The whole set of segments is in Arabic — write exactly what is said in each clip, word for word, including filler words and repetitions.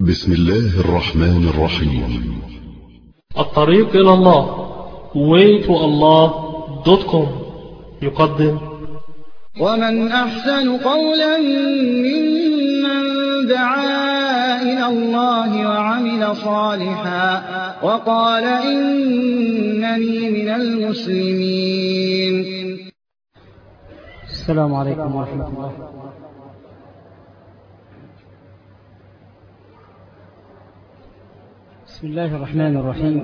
بسم الله الرحمن الرحيم. الطريق إلى الله way to allah دوت كوم يقدم ومن أحسن قولا ممن دعا إلى الله وعمل صالحا وقال إنني من المسلمين. السلام عليكم ورحمة الله. بسم الله الرحمن الرحيم.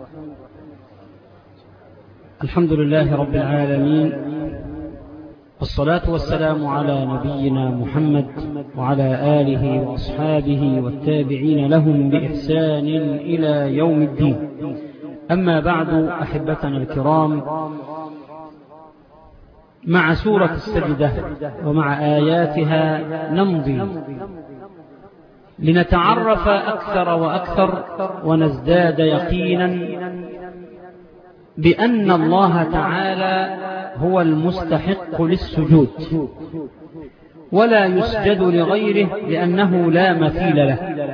الحمد لله رب العالمين، والصلاة والسلام على نبينا محمد وعلى آله وأصحابه والتابعين لهم بإحسان إلى يوم الدين. أما بعد، أحبتنا الكرام، مع سورة السجدة ومع آياتها نمضي لنتعرف أكثر وأكثر ونزداد يقينا بأن الله تعالى هو المستحق للسجود، ولا يسجد لغيره لأنه لا مثيل له،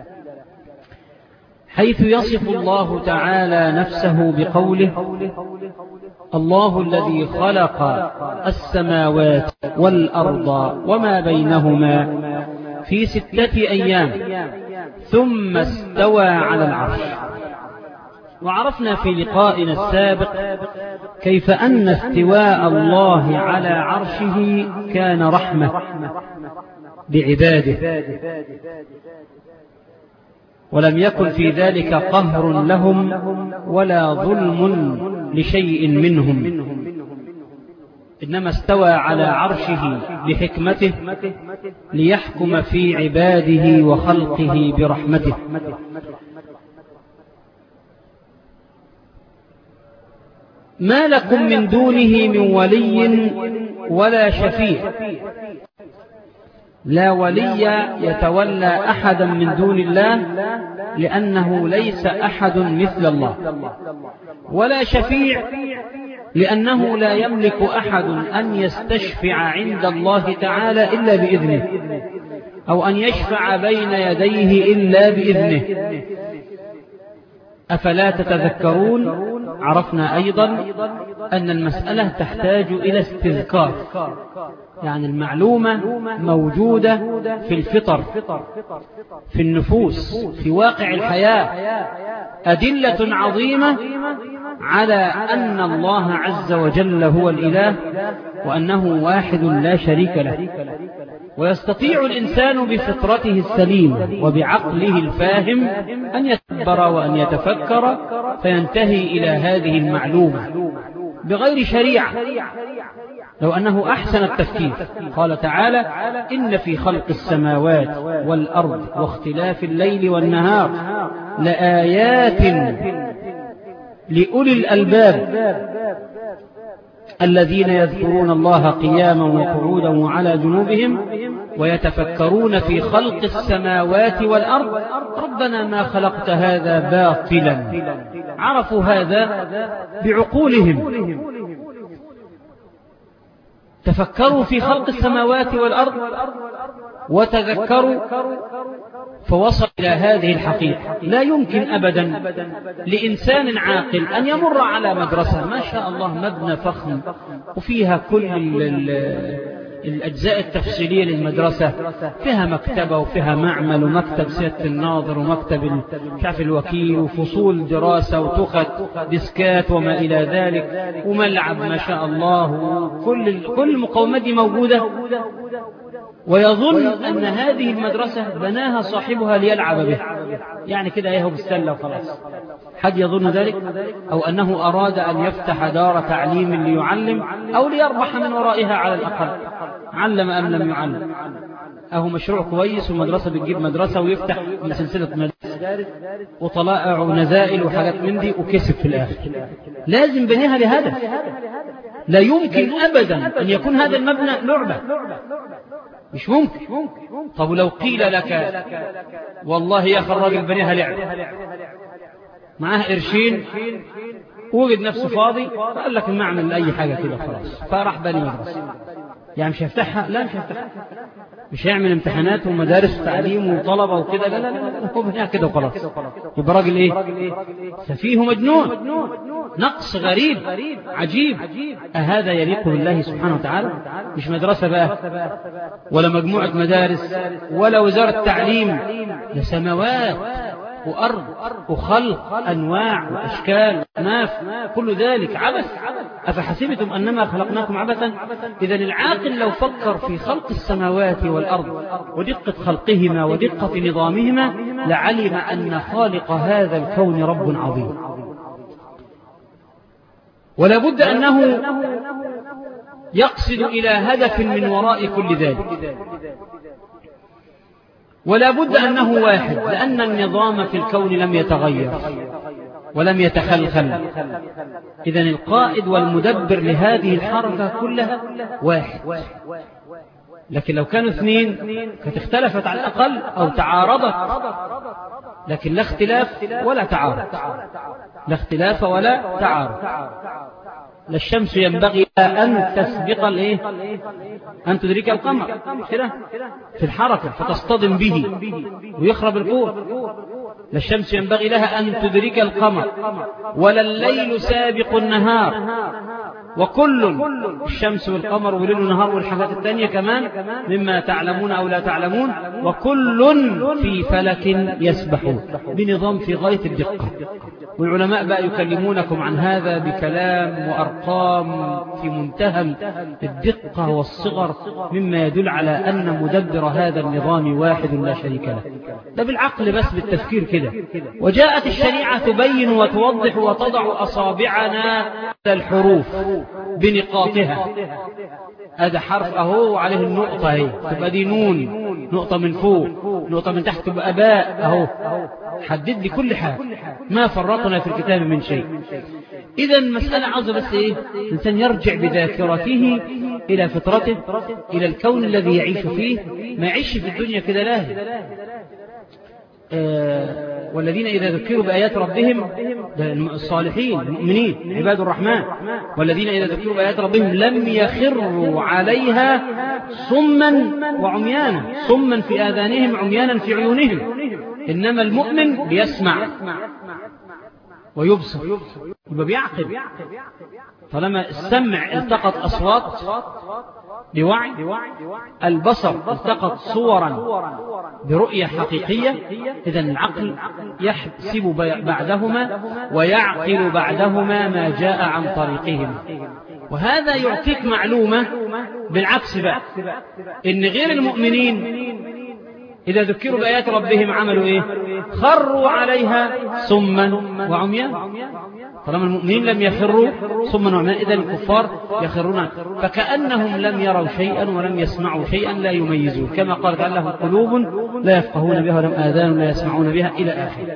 حيث يصف الله تعالى نفسه بقوله: الله الذي خلق السماوات والأرض وما بينهما في ستة أيام ثم استوى على العرش. وعرفنا في لقائنا السابق كيف أن استواء الله على عرشه كان رحمة بعباده، ولم يكن في ذلك قهر لهم ولا ظلم لشيء منهم، إنما استوى على عرشه بحكمته ليحكم في عباده وخلقه برحمته. ما لكم من دونه من ولي ولا شفيع. لا ولي يتولى أحدا من دون الله لأنه ليس أحد مثل الله، ولا شفيع لأنه لا يملك أحد أن يستشفع عند الله تعالى إلا بإذنه، أو أن يشفع بين يديه إلا بإذنه. أفلا تتذكرون؟ عرفنا أيضا أن المسألة تحتاج إلى استذكار، يعني المعلومة موجودة في الفطر، في النفوس، في واقع الحياة، أدلة عظيمة على أن الله عز وجل هو الإله، وأنه واحد لا شريك له. ويستطيع الإنسان بفطرته السليمة وبعقله الفاهم أن يتدبر وأن يتفكر فينتهي إلى هذه المعلومة بغير شريعة، لو أنه أحسن التفكير. قال تعالى: إن في خلق السماوات والأرض واختلاف الليل والنهار لآيات لأولي الألباب الذين يذكرون الله قياما وقعودا وعلى جنوبهم ويتفكرون في خلق السماوات والأرض ربنا ما خلقت هذا باطلا. عرفوا هذا بعقولهم، تفكروا في خلق السماوات والأرض وتذكروا فوصل إلى هذه الحقيقة. لا يمكن أبدا لإنسان عاقل أن يمر على مدرسة ما شاء الله مبنى فخم وفيها كل الأجزاء التفصيلية للمدرسة، فيها مكتبة وفيها معمل ومكتب سيادة الناظر ومكتب كاف الوكيل وفصول دراسة وتخت ديسكات وما إلى ذلك وملعب ما شاء الله، وكل كل المقومات دي موجودة، ويظن أن هذه المدرسة بناها صاحبها ليلعب به، يعني كده يهو بالسلة وخلاص. حد يظن ذلك؟ أو أنه أراد أن يفتح دار تعليم ليعلم أو ليربح من ورائها على الأقل، علم أم لم يعلم. أهو مشروع كويس، ومدرسة بتجيب مدرسة ويفتح من سلسلة مدارس وطلائع ونزائل وحاجات من دي وكسب في الآخر. لازم بنيها لهدف، لا يمكن أبدا أن يكون هذا المبنى لعبة، مش ممكن. طب لو قيل لك والله يا أخي الراجل بنيها لعبة، معاه قرشين ووجد نفسه فاضي فقال لك نعمل أي حاجة كده خلاص، فراح بني مدرسة. يعني مش هيفتحها؟ لا مش هيفتحها. مش هيعمل امتحانات ومدارس وتعليم وطلبة وكده، لا لا لا، هو بناء كده وخلاص. يبقى راجل ايه؟ سفيه مجنون، نقص غريب عجيب. أهذا يليق بالله سبحانه وتعالى؟ مش مدرسة بقى ولا مجموعة مدارس ولا وزارة تعليم، ده سماوات وأرض وخلق أنواع وأشكال وناف، كل ذلك عبث. أفحسبتم أنما خلقناكم عبثا؟ إذا العاقل لو فكر في خلق السماوات والأرض ودقة خلقهما ودقة نظامهما لعلم أن خالق هذا الكون رب عظيم. ولا بد أنه يقصد إلى هدف من وراء كل ذلك، ولا بد أنه واحد، لأن النظام في الكون لم يتغير ولم يتخلخل. إذن القائد والمدبر لهذه الحركة كلها واحد. لكن لو كانوا اثنين كانت اختلفت على الأقل أو تعارضت، لكن لا اختلاف ولا تعارض، لا اختلاف ولا تعارض. لا الشمس ينبغي أن تسبق الايه أن تدرك القمر كده في الحركة فتصطدم به ويخرب الكون. لا الشمس ينبغي لها أن تدرك القمر ولا الليل سابق النهار، وكل الشمس والقمر وليل النهار والحاجات التانية كمان مما تعلمون أو لا تعلمون، وكل في فلك يسبحون بنظام في غاية الدقة. والعلماء بقى يكلمونكم عن هذا بكلام وأرقام في منتهى الدقة والصغر، مما يدل على أن مدبر هذا النظام واحد لا شريك له. ده بالعقل بس بالتفكير كده. وجاءت الشريعة تبين وتوضح وتضع أصابعنا على الحروف بنقاطها. هذا حرف أهو وعليه النقطة اهي تبقى دي نون، نقطة من فوق، نقطة من تحت تبقى باء أهو. حدد لي كل حاجة، ما فرطنا في الكتاب من شيء. إذا المسألة عاوزة بس إيه؟ الإنسان يرجع بذاكرته إلى فطرته، إلى الكون الذي يعيش فيه، ما يعيش في الدنيا كده لاهي. آه والذين إذا ذكروا بآيات ربهم، الصالحين المؤمنين عباد الرحمن، والذين إذا ذكروا بآيات ربهم لم يخروا عليها صما وعميانا، صما في آذانهم عميانا في عيونهم. إنما المؤمن بيسمع ويبصر، يبقى بيعقل. طالما السمع التقط أصوات بوعي، البصر التقط صورا برؤية حقيقية، إذن العقل يحسب بعدهما ويعقل بعدهما ما جاء عن طريقهما. وهذا يعطيك معلومة بالعكس بقى، إن غير المؤمنين إذا ذكروا بآيات ربهم عملوا إيه؟ خروا عليها صما وعميان. طالما المؤمنين لم يخروا صما وعميان، إذا الكفار يخرون، فكأنهم لم يروا شيئا ولم يسمعوا شيئا لا يميزون، كما قال تعالى لهم قلوب لا يفقهون بها ولهم آذان لا يسمعون بها إلى آخره.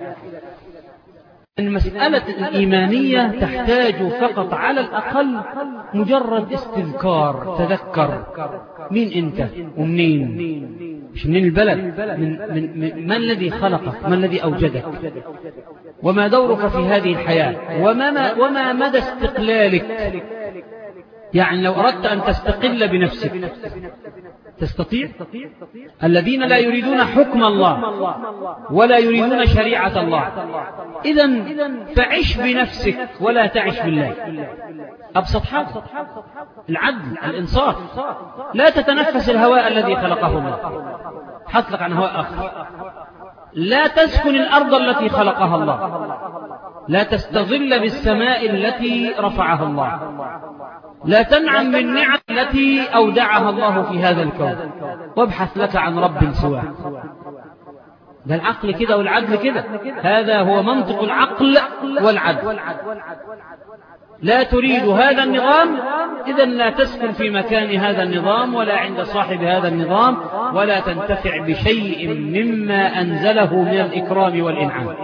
المسألة الإيمانية تحتاج فقط على الأقل مجرد استذكار، تذكر مين أنت ومنين، مش منين البلد، من, من, من ما الذي خلقك، ما الذي أوجدك، وما دورك في هذه الحياة، وما, وما مدى استقلالك. يعني لو أردت أن تستقل بنفسك تستطيع؟ الذين لا يريدون حكم الله ولا يريدون شريعة الله، إذن فعش بنفسك ولا تعش بالله. أبسط حاجة العدل الإنصاف. لا تتنفس الهواء الذي خلقه الله، حطلق عن هواء آخر. لا تسكن الأرض التي خلقها الله، لا تستظل بالسماء التي رفعها الله، لا تنعم بالنعم التي أودعها الله في هذا الكون، وابحث لك عن رب سواه. ده العقل كده والعدل كده، هذا هو منطق العقل والعدل. لا تريد هذا النظام، إذن لا تسكن في مكان هذا النظام ولا عند صاحب هذا النظام، ولا تنتفع بشيء مما أنزله من الإكرام والإنعام.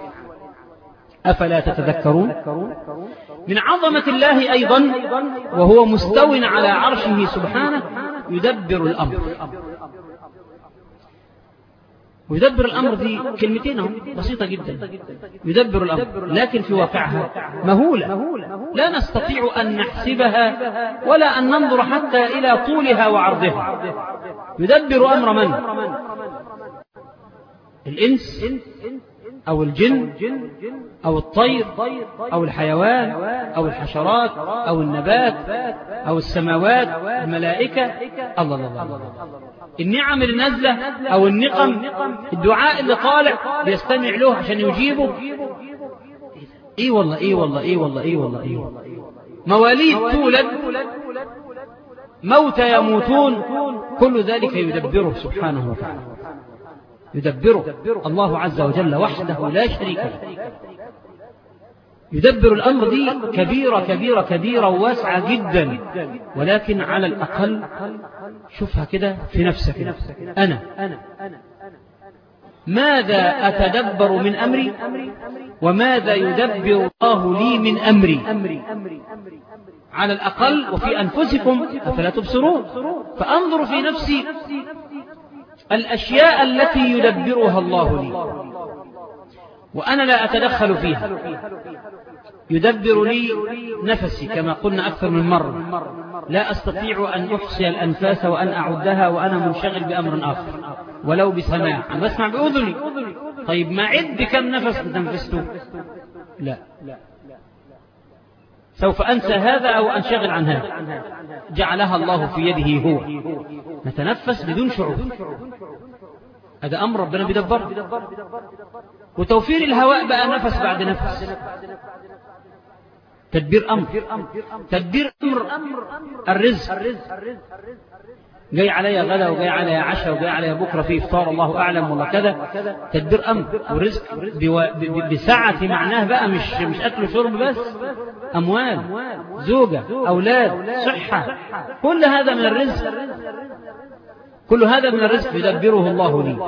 أفلا تتذكرون؟ من عظمة الله أيضا وهو مستو على عرشه سبحانه يدبر الأمر. ويدبر الأمر دي كلمتين بسيطة جدا، يدبر الأمر، لكن في واقعها مهولة، لا نستطيع أن نحسبها ولا أن ننظر حتى إلى طولها وعرضها. يدبر أمر من؟ الإنس أو الجن أو الطير أو الحيوان أو الحشرات أو النبات أو السماوات، الملائكة، الله الله الله، النعم اللي نازلة أو النقم، الدعاء اللي طالع بيستمع له عشان يجيبه. إيه والله إيه والله إيه والله إيه والله إيه والله. مواليد تولد، موتى يموتون، كل ذلك يدبره سبحانه وتعالى، يدبره الله عز وجل وحده لا شريك له. يدبر الأمر دي كبيرة كبيرة كبيرة وواسعة جدا، ولكن على الأقل شوفها كده في نفسك. أنا ماذا أتدبر من أمري وماذا يدبر الله لي من أمري؟ على الأقل وفي أنفسكم أفلا تبصرون. فأنظر في نفسي الأشياء التي يدبرها الله لي وأنا لا أتدخل فيها. يدبر لي نفسي كما قلنا أكثر من مرة، لا أستطيع أن أحصي الأنفاس وأن أعدها وأنا منشغل بأمر آخر ولو بسماع، أنا بسمع بأذني. طيب ما عد كم نفس تنفسته؟ لا، سوف أنسى هذا أو أنشغل عن هذا. جعلها الله في يده هو، نتنفس بدون شعور، هذا أمر ربنا بيدبر. وتوفير الهواء بقى نفس بعد نفس، تدبير أمر. تدبير أمر الرزق، جاي علي غدا وجاي علي عشاء وجاي علي بكرة في إفطار الله أعلم ولا كذا، تدبير أمر. ورزق بسعة معناه بقى مش مش أكل وشرب بس، أموال، زوجة، أولاد، صحة، كل هذا من الرزق، كل هذا من الرزق يدبره الله لي.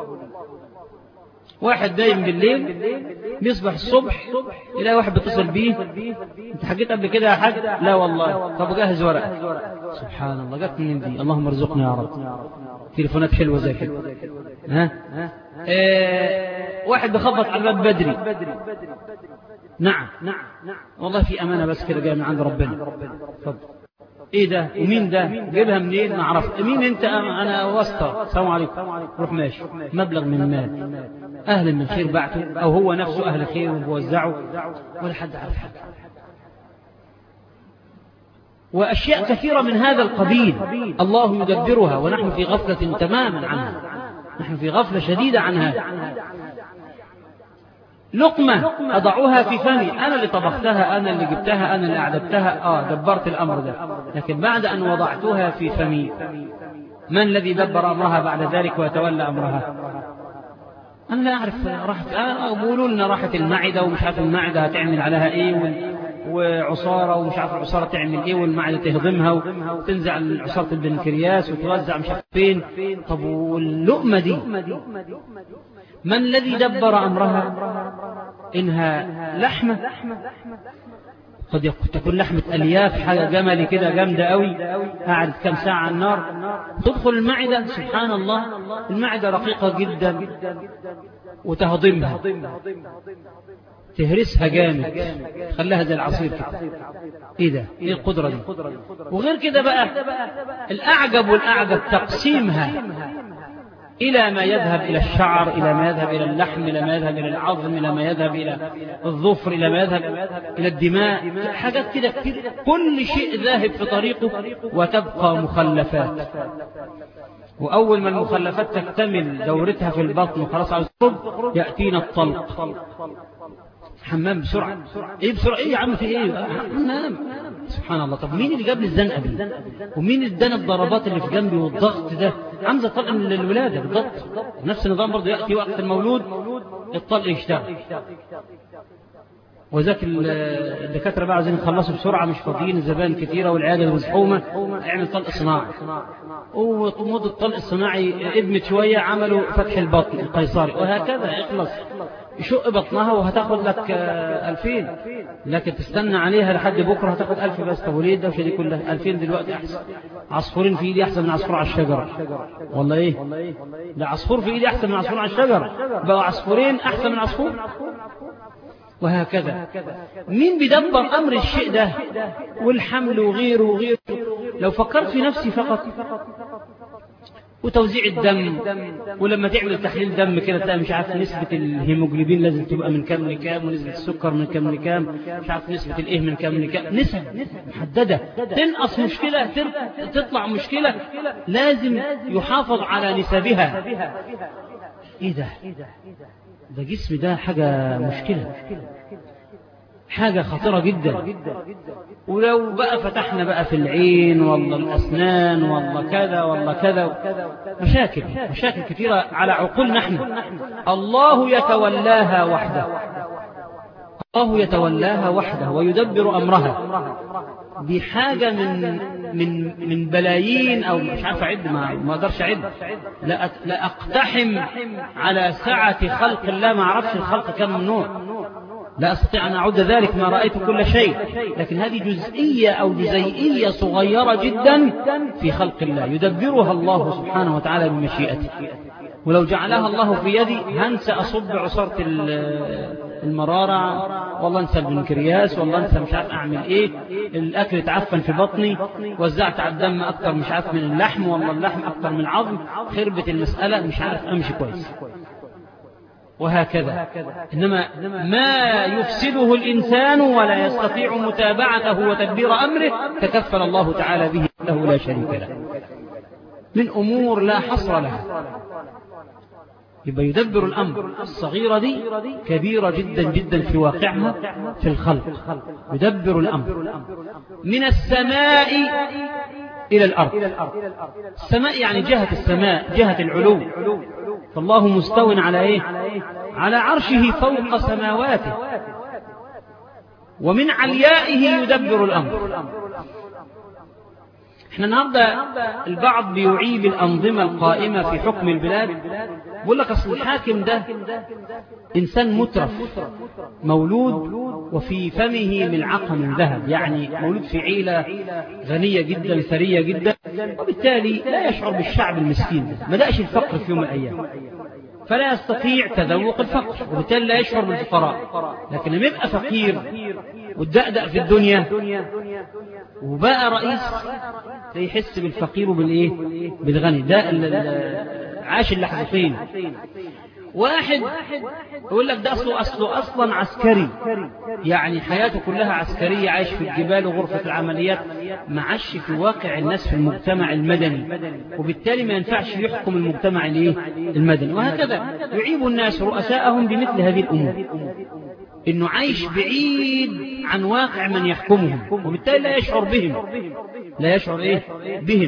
واحد دايم بالليل بيصبح الصبح يلاقي واحد بيتصل بيه، انت حكيت قبل كده يا حاج؟ لا والله. طب جهز ورقة. سبحان الله، جت منين دي؟ اللهم ارزقنا يا رب. تليفونات حلوة زي كده. ها اه واحد بخبط على الباب بدري، نعم والله في أمانة بس كده جاي من عند ربنا. اتفضل. ايه ده ومين ده؟ جيبها منين؟ ما اعرف. مين انت؟ انا واسطة. السلام عليكم. روح ماشي. مبلغ من المال، اهل من خير بعته او هو نفسه اهل خير وبوزعه ولا حد عارف حاجه. واشياء كثيره من هذا القبيل الله يدبرها ونحن في غفله تماما عنها، نحن في غفله شديده عنها. لقمة أضعها في فمي، أنا اللي طبختها، أنا اللي جبتها، أنا اللي أعددتها، آه دبرت الأمر ده. لكن بعد أن وضعتها في فمي، من الذي دبر أمرها بعد ذلك ويتولى أمرها؟ أنا لا أعرف. راحت آه بيقولوا لنا راحت المعدة ومش عارف المعدة هتعمل عليها إيه، وعصارة ومش عارف العصارة تعمل إيه، والمعدة تهضمها وتنزع عصارة البنكرياس وتوزع مش عارف فين. طب واللقمة دي من الذي دبر أمرها؟ إنها لحمة، قد تكون لحمة ألياف، حاجة جملي كده جامدة قوي، قعدت كم ساعة على النار تدخل المعدة. سبحان الله، المعدة رقيقة جدا وتهضمها، تهرسها جامد، خليها زي العصير كده. ايه ده؟ ايه القدرة دي؟ وغير كده بقى الأعجب والأعجب تقسيمها إلى ما يذهب إلى الشعر، إلى ما يذهب إلى اللحم، إلى ما يذهب إلى العظم، إلى ما يذهب إلى الظفر، إلى ما يذهب إلى الدماء، حاجات كده كتير، كل شيء ذاهب في طريقه وتبقى مخلفات. وأول ما المخلفات تكتمل دورتها في البطن وخلاص عاوز تخرج، يأتينا الطلق. حمام بسرعة. ايه بسرعة؟ ايه يا عم في ايه؟ نام. سبحان الله. طب مين اللي جاب لي الزنقة دي؟ ومين اللي ادانا الضربات اللي في جنبي والضغط ده؟ عامزة طلق من الولادة بالضبط. نفس النظام برضه، يأتي وقت المولود الطلق يشتغل. وذاك الدكاترة بقى عايزين يخلصوا بسرعة، مش فاضيين، الزبائن كتيرة والعيادة مزحومة، اعمل طلق صناعي. ومدة الطلق الصناعي ادمت شوية، عملوا فتح البطن القيصري، وهكذا اخلص شق بطنها وهتاخد لك ألفين، لكن تستنى عليها لحد بكرة هتاخد ألف بس. طب وليه الدوشة دي كلها؟ ألفين دلوقتي أحسن. عصفورين في إيدي أحسن من عصفور على الشجرة. والله إيه؟ لا، عصفور في إيدي أحسن من عصفور على الشجرة، بقوا عصفورين أحسن من عصفور. وهكذا. مين بيدبر أمر الشيء ده والحمل وغيره وغيره؟ لو فكرت في نفسي فقط، وتوزيع الدم، ولما تعمل تحليل دم كده تلاقي مش عارف نسبة الهيموجلوبين لازم تبقى من كام لكام، ونسبة السكر من كام لكام، مش عارف نسبة الايه من كام لكام، نسب محددة. تنقص مشكلة، تطلع مشكلة، لازم يحافظ على نسبها. ايه ده؟ ده جسم، ده حاجة مشكلة، حاجة خطيرة جدا. ولو بقى فتحنا بقى في العين والله الأسنان والله كذا والله كذا، مشاكل مشاكل كثيرة على عقول نحن. الله يتولاها وحده، الله يتولاها وحده ويدبر أمرها. دي حاجة من من من بلايين، أو مش عارف أعد، ما ما أقدرش أعد. لا لا أقتحم على سعة خلق الله، ما أعرفش الخلق كم من نوع، لا أستطيع أن أعد ذلك، ما رأيت كل شيء، لكن هذه جزئية أو جزيئية صغيرة جدا في خلق الله يدبرها الله سبحانه وتعالى بمشيئته. ولو جعلها الله في يدي هنسى أصب عصارة المرارة، والله انسى البنكرياس، والله انسى مش عارف أعمل إيه، الأكل اتعفن في بطني، وزعت على الدم أكتر مش عارف من اللحم، والله اللحم أكتر من العظم، خربت المسألة، مش عارف أمشي كويس. وهكذا. إنما ما يفسده الإنسان ولا يستطيع متابعته وتدبير أمره تكفل الله تعالى به له لا شريك له، من أمور لا حصر لها. يبقى يدبر الأمر. الصغيرة دي كبيرة جدا جدا في واقعها في الخلق. يدبر الأمر من السماء إلى الأرض. السماء يعني جهة السماء، جهة العلو. فالله مستو على إيه؟ على عرشه فوق سماواته، ومن عليائه يدبر الأمر. احنا النهارده البعض بيعيب الأنظمة القائمة في حكم البلاد، بيقول لك أصل الحاكم ده إنسان مترف، مولود وفي فمه ملعقة من ذهب، يعني مولود في عيلة غنية جدا ثرية جدا، وبالتالي لا يشعر بالشعب المسكين، ما دقش الفقر في يوم من الأيام، فلا يستطيع تذوق الفقر، وبالتالي لا يشعر بالفقراء. لكن لما يبقى فقير والدأدأ في الدنيا وبقى رئيس يحس بالفقير وبالإيه؟ بالغني. ده عاش اللحظتين. واحد يقول لك ده أصله أصله أصلا عسكري، يعني حياته كلها عسكرية، عايش في الجبال وغرفة العمليات، ما عاش في واقع الناس في المجتمع المدني، وبالتالي ما ينفعش يحكم المجتمع المدني. وهكذا يعيب الناس رؤساءهم بمثل هذه الأمور، إنه عايش بعيد عن واقع من يحكمهم، وبالتالي لا يشعر بهم، لا يشعر إيه بهم.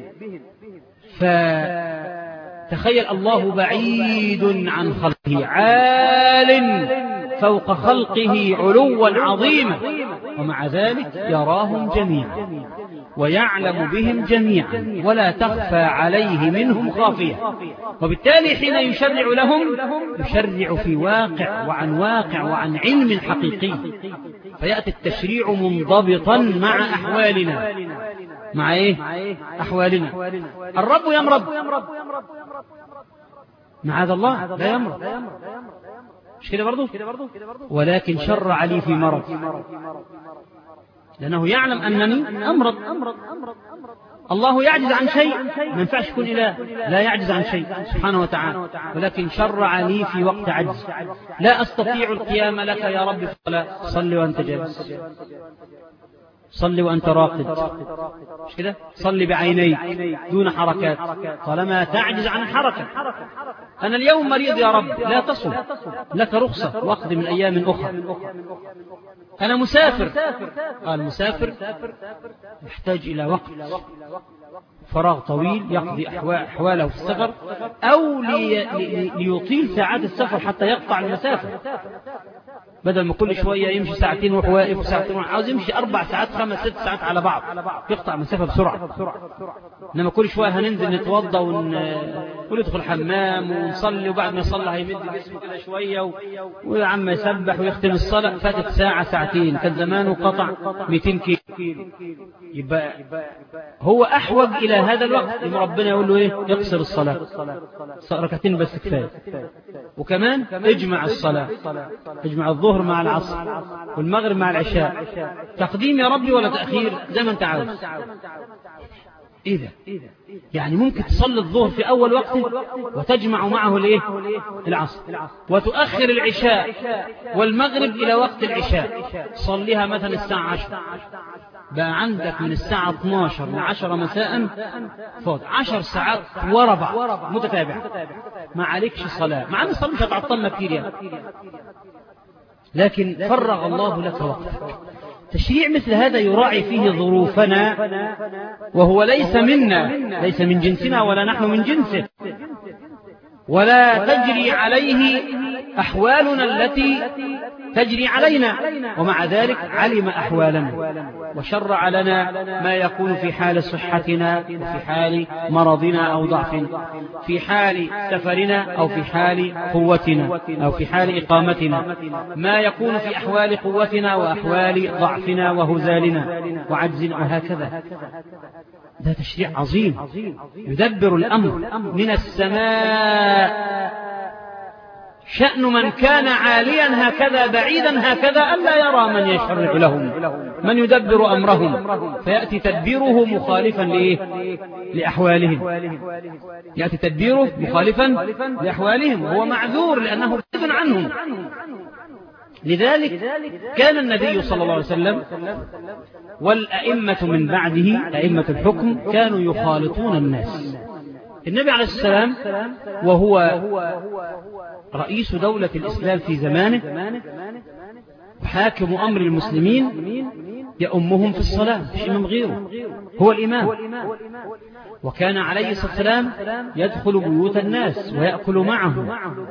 فتخيل الله بعيد عن خلقه، عال فوق خلقه علوا عظيما، ومع ذلك يراهم جميعا ويعلم بهم جميعا ولا تخفى عليه منهم خافية. وبالتالي حين يشرع لهم يشرع في واقع وعن واقع وعن علم حقيقي، فيأتي التشريع منضبطا مع أحوالنا. مع إيه؟ أحوالنا. الرب يمرض، معاذ الله لا يمرض، مش كده برضو؟ ولكن شرع لي في مرض، لأنه يعلم أنني أمرض. الله يعجز عن شيء؟ ما ينفعش يكون إله، لا يعجز عن شيء سبحانه وتعالى، ولكن شرع لي في وقت عجز. لا أستطيع القيام لك يا رب فلا صل وأنت جالس، صل وأنت راقد، مش كده؟ صل بعينيك دون حركات، طالما تعجز عن الحركة. أنا اليوم مريض يا رب، لا تصم، لك رخصة وقت من أيام أخرى. أنا مسافر، قال مسافر يحتاج إلى وقت فراغ طويل يقضي أحواله في السفر، أو لي ليطيل ساعات السفر حتى يقطع المسافة، بدل ما كل شوية يمشي ساعتين ويروح واقف وساعتين، عاوز يمشي أربع ساعات خمس ست ساعات على بعض، يقطع مسافة بسرعة. إنما كل شوية هننزل نتوضى ون... وندخل حمام ونصلي، وبعد ما يصلي هيمد جسمه كده شوية وعم يسبح ويختم الصلاة، فاتت ساعة ساعتين، كان زمانه قطع مئتين كيلو. يبقى هو أحوج إلى هذا الوقت، لما ربنا يقول له إيه؟ يقصر الصلاة ركعتين بس كفاية. وكمان اجمع الصلاة، اجمع الظهر مع العصر والمغرب مع العشاء، تقديم يا ربي ولا تأخير زي ما انت عاوز. ايه ده؟ يعني ممكن تصلي الظهر في اول وقته وتجمع معه الايه؟ العصر، وتؤخر العشاء والمغرب الى وقت العشاء، صليها مثلا الساعة عشرة، بقى عندك من الساعة اثناشر لعشرة مساء فوت عشر ساعات ورا بعض متتابعة، ما عليكش صلاة، مع ان الصلاة مش هتعطلنا كتير يعني، لكن فرغ الله لك وقتك. تشريع مثل هذا يراعي فيه ظروفنا، وهو ليس منا، ليس من جنسنا ولا نحن من جنسه، ولا تجري عليه أحوالنا التي تجري علينا، ومع ذلك علم أحوالنا وشرع لنا ما يكون في حال صحتنا وفي حال مرضنا أو ضعفنا، في حال سفرنا أو في حال قوتنا أو في حال إقامتنا، ما يكون في أحوال قوتنا وأحوال ضعفنا وهزالنا وعجزنا، وهكذا. ده تشريع عظيم يدبر الأمر من السماء. شأن من كان عاليا هكذا بعيدا هكذا ألا يرى من يشرع لهم، من يدبر أمرهم، فيأتي تدبيره مخالفا لإيه؟ لأحوالهم، يأتي تدبيره مخالفا لأحوالهم، وهو معذور لأنه بعيد عنهم. لذلك كان النبي صلى الله عليه وسلم والأئمة من بعده، أئمة الحكم، كانوا يخالطون الناس. النبي عليه السلام وهو رئيس دولة الإسلام في زمانه وحاكم أمر المسلمين، يأمهم في الصلاة، مش إمام غيره، هو الإمام. وكان عليه الصلاة والسلام يدخل بيوت الناس ويأكل معهم،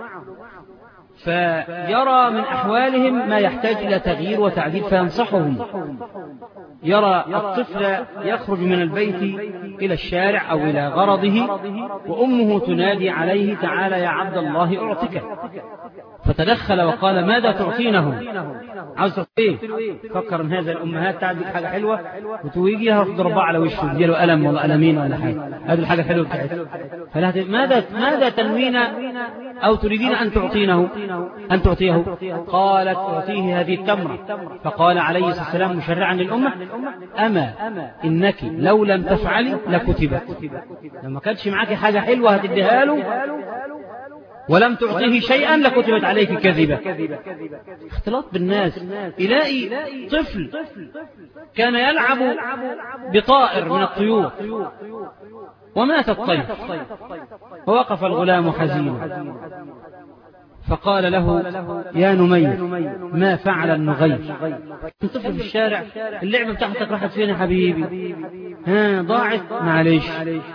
فيرى من أحوالهم ما يحتاج إلى تغيير وتعديل فينصحهم. يرى الطفل يخرج من البيت إلى الشارع أو إلى غرضه وأمه تنادي عليه: تعالى يا عبد الله أعطك. فتدخل وقال: ماذا تعطينه؟ عاوز ايه؟ فكر ان هذا الامهات تعدي حاجه حلوه وتويجيها وتضربها على وشه تديله قلم ولا قلمين ولا حاجه، هذه الحاجه الحلوه بتاعتها. فلا ماذا ماذا تنوين او تريدين ان تعطينه ان تعطيه؟ قالت: اعطيه هذه التمره. فقال عليه الصلاه والسلام مشرعا للامه: اما انك لو لم تفعلي لكتبت. لما كانتش معاكي حاجه حلوه هتديها له ولم تعطيه شيئا لكتبت عليك كذبة. اختلاط بالناس. إلهي طفل كان يلعب بطائر من الطيور ومات الطير، فوقف الغلام حزينا فقال له: يا نمير ما فعل النغير؟ طفل في الشارع، اللعبة بتاعتك راحت فين يا حبيبي؟ ها ضاعت؟ معليش.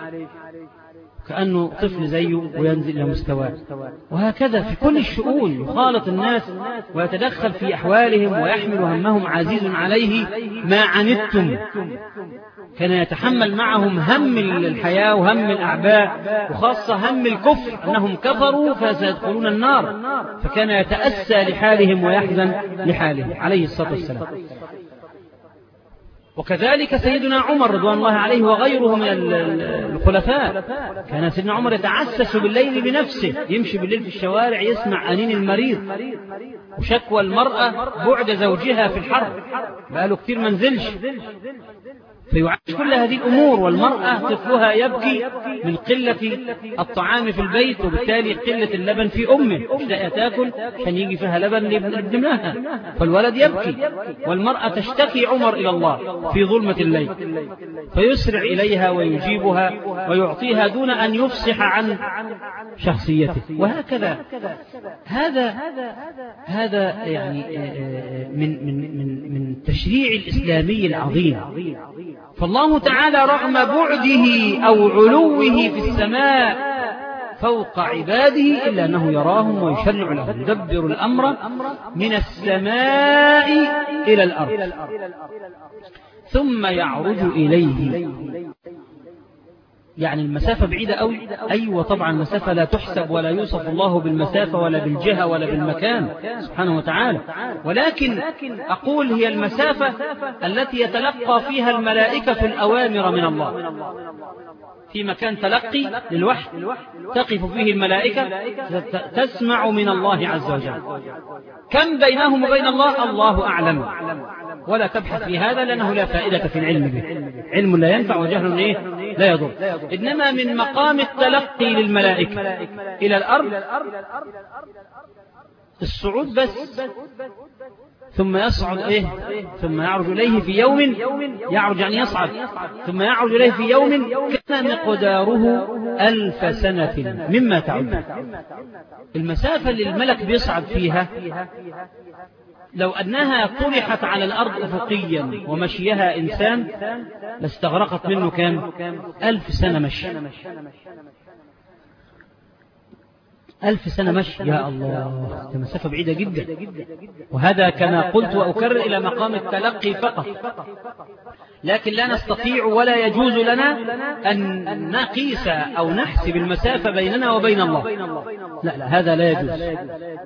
كأنه طفل زيه وينزل إلى مستواه. وهكذا في كل الشؤون يخالط الناس ويتدخل في أحوالهم ويحمل همهم. عزيز عليه ما عنتم، كان يتحمل معهم هم الحياة وهم الأعباء، وخاصة هم الكفر أنهم كفروا فسيدخلون النار، فكان يتأسى لحالهم ويحزن لحالهم عليه الصلاة والسلام. وكذلك سيدنا عمر رضوان الله عليه وغيره من الخلفاء، كان سيدنا عمر يتعسس بالليل بنفسه، يمشي بالليل في الشوارع يسمع أنين المريض وشكوى المرأة بعد زوجها في الحرب، بقاله كتير منزلش، فيعيش كل هذه الأمور، والمرأة طفلها يبكي من قلة الطعام في البيت، وبالتالي قلة اللبن في أمه، مش لاقية تاكل عشان يجي فيها لبن لابنها، فالولد يبكي، والمرأة تشتكي عمر إلى الله في ظلمة الليل، فيسرع إليها ويجيبها ويعطيها دون أن يفصح عن شخصيته. وهكذا هذا هذا يعني من من من من التشريع الإسلامي العظيم. فالله تعالى رغم بعده أو علوه في السماء فوق عباده إلا أنه يراهم ويشرع لهم، يدبر الأمر من السماء إلى الأرض ثم يعرج إليه. يعني المسافة بعيدة أوي، أيوة طبعا المسافة لا تحسب ولا يوصف الله بالمسافة ولا بالجهة ولا بالمكان سبحانه وتعالى، ولكن أقول هي المسافة التي يتلقى فيها الملائكة الأوامر من الله. في مكان تلقي للوحي تقف فيه الملائكة تسمع من الله عز وجل. كم بينهم وبين الله الله أعلم، ولا تبحث في هذا لأنه لا فائدة في العلم به، علم لا ينفع وجهل إيه لا يضر. إنما من مقام التلقي للملائكة إلى الأرض الصعود بس، ثم يصعد إيه ثم يعرج إليه في يوم، يعرج يعني يصعد، ثم يعرج إليه في يوم كان مقداره ألف سنة مما تعد. المسافة اللي الملك بيصعد فيها لو أنها طرحت على الأرض أفقيا ومشيها إنسان لاستغرقت منه كام؟ ألف سنة مشي، ألف سنة مشي، يا الله، ده مسافة بعيدة جدا. وهذا كما قلت وأكرر إلى مقام التلقي فقط، لكن لا نستطيع ولا يجوز لنا أن نقيس أو نحسب المسافة بيننا وبين الله، لا لا هذا لا يجوز.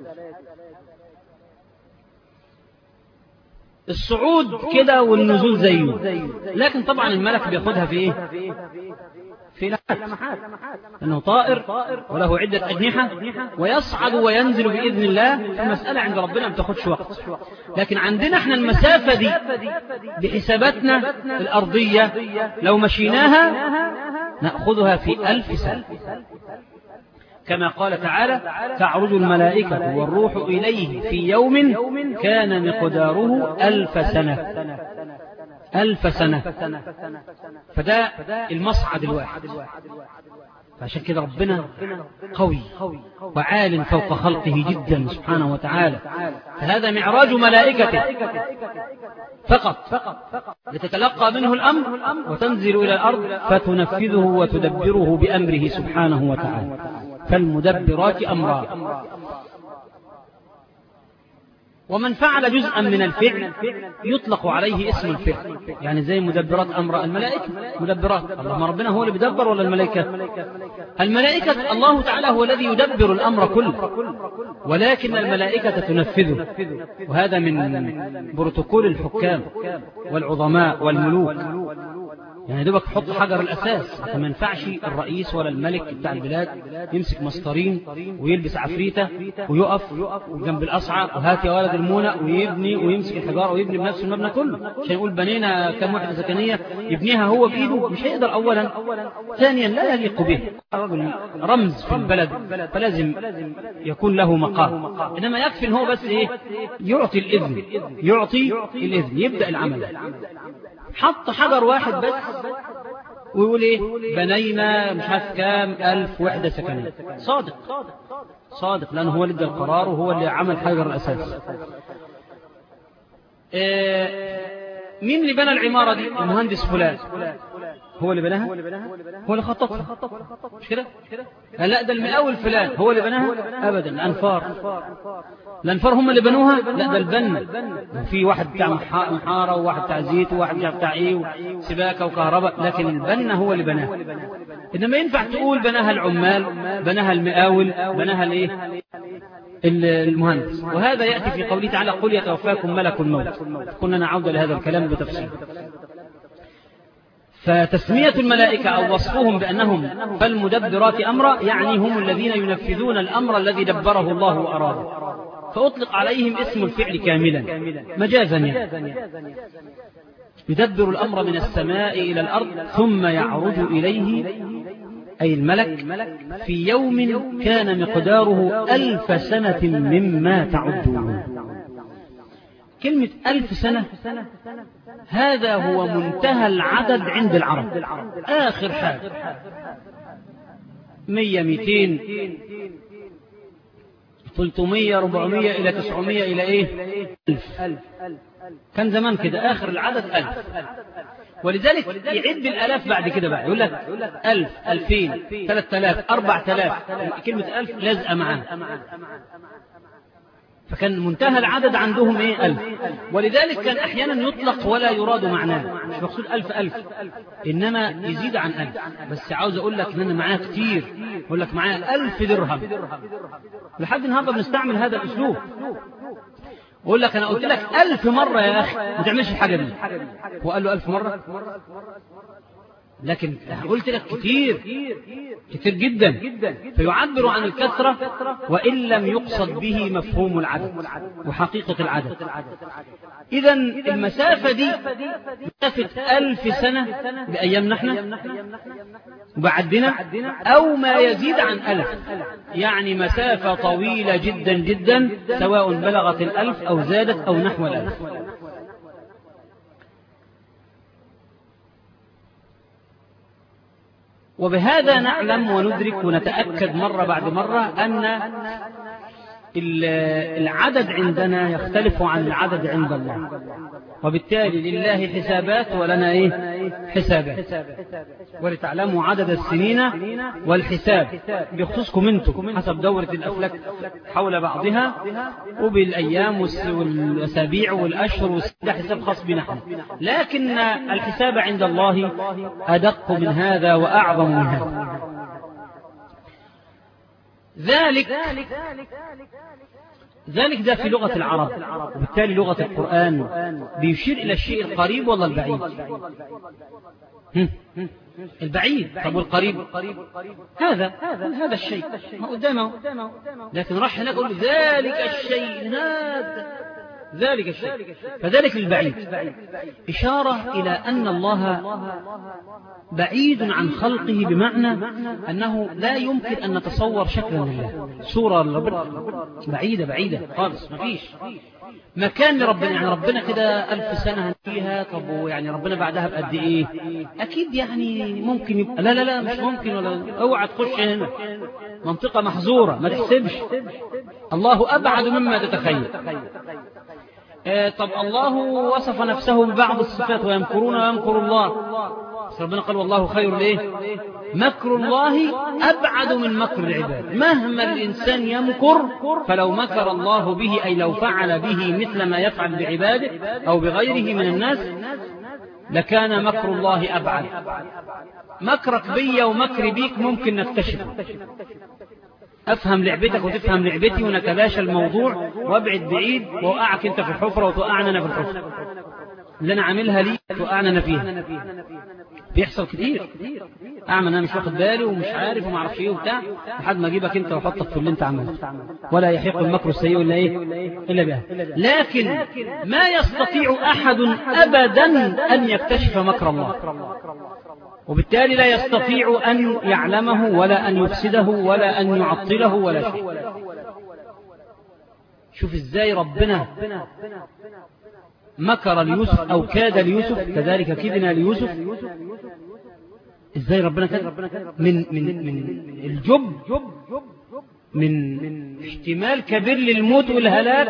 الصعود كده والنزول زيه، لكن طبعا الملك بياخدها في ايه؟ في لمحات، لأنه طائر وله عدة أجنحة ويصعد وينزل بإذن الله، المسألة عند ربنا ما بتاخدش وقت. لكن عندنا احنا المسافة دي بحساباتنا الأرضية لو مشيناها نأخذها في ألف سنة، كما قال تعالى تعرج الملائكة والروح إليه في يوم كان مقداره ألف سنة، ألف سنة، فده المصعد الواحد. فعشان كده ربنا قوي وعال فوق خلقه جدا سبحانه وتعالى. فهذا معراج ملائكته فقط لتتلقى منه الأمر وتنزل إلى الأرض فتنفذه وتدبره بأمره سبحانه وتعالى. فالمدبرات أمرا. ومن فعل جزءا من الفعل يطلق عليه اسم الفعل، يعني زي مدبرات أمر الملائكة مدبرات. اللهم ربنا هو اللي بيدبر ولا الملائكة؟ الملائكة الله تعالى هو الذي يدبر الأمر كله، ولكن الملائكة تنفذه. وهذا من بروتوكول الحكام والعظماء والملوك، يعني دوبك حط حجر الأساس. ما ينفعش الرئيس ولا الملك بتاع البلاد يمسك مسطرين ويلبس عفريتة ويقف جنب الأصعى وهات يا ولد المونة ويبني ويمسك الحجارة ويبني بنفس المبنى كله عشان يقول بنينا كم وحدة سكنية يبنيها هو بإيده. مش هيقدر أولا. ثانيا لا يليق به، الرجل رمز في البلد فلازم يكون له مقام. إنما يكفي إن هو بس إيه يعطي الإذن، يعطي الإذن يبدأ العمل. حط حجر واحد بس ويقول ايه بنينا مش عارف كام ألف وحدة سكنية. صادق صادق لأنه هو اللي ادى القرار وهو اللي عمل حجر الأساس. إيه مين اللي بنى العمارة دي؟ المهندس فلان هو اللي بناها، هو اللي خططها، مش كده؟ لا ده المقاول فلان هو اللي بناها، أبدا. الأنفار الأنفار هم اللي بنوها، لا ده البن. في واحد بتاع محارة وواحد بتاع زيت وواحد بتاع ايه وسباكة وكهرباء، لكن البن هو اللي بناها. إنما ينفع تقول بناها العمال، بناها المقاول، بناها الايه المهندس. وهذا يأتي في قوله تعالى قل يتوفاكم ملك الموت. كنا نعود لهذا الكلام بتفصيل. فتسمية الملائكة أو وصفهم بأنهم فالمدبرات أمرا، يعني هم الذين ينفذون الأمر الذي دبره الله وأراده. فأطلق عليهم اسم الفعل كاملا مجازا يعني. يدبر الأمر من السماء إلى الأرض ثم يعرج إليه أي الملك في يوم كان مقداره ألف سنة مما تعدون. كلمة ألف سنة هذا هو منتهى العدد عند العرب، آخر حاجة مية ميتين ثلاثمية ربعمية إلى تسعمية إلى إيه ألف. كان زمان كده آخر العدد ألف، ولذلك يعد بالآلاف بعد كده بقى يقول لك ألف ألفين ثلاثة آلاف أربعة آلاف، كلمة ألف لازقة معانا. فكان منتهى العدد عندهم ايه ألف، ولذلك كان أحيانا يطلق ولا يراد معناه، مش مقصود ألف ألف إنما يزيد عن ألف. بس عاوز أقول لك إن أنا معايا كتير، أقول لك معايا ألف درهم، لحد النهارده بنستعمل هذا الأسلوب. أقول لك أنا قلت لك ألف مرة يا أخي ما تعملش الحاجة دي، هو قال له ألف مرة، لكن قلت لك كتير كتير جدا، فيعبر عن الكثرة وإن لم يقصد به مفهوم العدد وحقيقة العدد. إذا المسافة دي مسافة ألف سنة بأيامنا احنا وبعدنا أو ما يزيد عن ألف، يعني مسافة طويلة جدا جدا سواء بلغت الألف أو زادت أو نحو الألف. وبهذا نعلم وندرك ونتأكد مرة بعد مرة أن العدد عندنا يختلف عن العدد عند الله، وبالتالي لله حسابات ولنا إيه حسابات. ولتعلموا عدد السنين والحساب بيخصكم انتم حسب دورة الأفلاك حول بعضها، وبالأيام والأسابيع والأشهر ده حساب خاص بنا نحن، لكن الحساب عند الله أدق من هذا وأعظم من هذا. ذلك ذلك ده في لغة العرب، وبالتالي لغة القرآن بيشير إلى الشيء القريب ولا البعيد؟ البعيد. طب والقريب هذا هذا الشيء ما قدامه، لكن راح هناك يقول ذلك الشيء هذا ذلك الشيء، فذلك البعيد إشارة إلى أن الله بعيد عن خلقه، بمعنى أنه لا يمكن أن نتصور شكلا لله، صورة لربنا بعيدة بعيدة خالص، ما فيش مكان لربنا. يعني ربنا كده ألف سنة هنفيها، طب يعني ربنا بعدها بقد إيه؟ أكيد يعني ممكن يبقى لا لا لا مش ممكن، ولا اوعى تخش هنا، منطقة محظورة ما تحسبش، الله أبعد مما تتخيل. آه طب الله وصف نفسه ببعض الصفات ويمكرون ويمكر الله، ربنا قال والله خير ليه؟ مكر الله أبعد من مكر العباد. مهما الإنسان يمكر فلو مكر الله به، أي لو فعل به مثل ما يفعل بعباده أو بغيره من الناس لكان مكر الله أبعد. مكرك بي ومكر بيك ممكن نكتشفه، أفهم لعبتك وتفهم لعبتي ونتلاشى الموضوع وابعد بعيد، وأوقعك أنت في الحفرة وتوقعنا أنا في الحفرة، اللي أنا عاملها لي توقعنا أنا فيها. بيحصل كتير، أعمل أنا مش واخد بالي ومش عارف وما أعرفش إيه وبتاع، لحد ما أجيبك أنت وأحطك في اللي أنت عمله. ولا يحق المكر السيء إلا إيه إلا به. لكن ما يستطيع أحد أبدا أن يكتشف مكر الله، وبالتالي لا يستطيع أن يعلمه ولا أن يفسده ولا أن يعطله ولا شيء. شوف إزاي ربنا مكر ليوسف أو كاد ليوسف، كذلك كدنا ليوسف. إزاي ربنا كاد من من من الجب، من احتمال كبير للموت والهلاك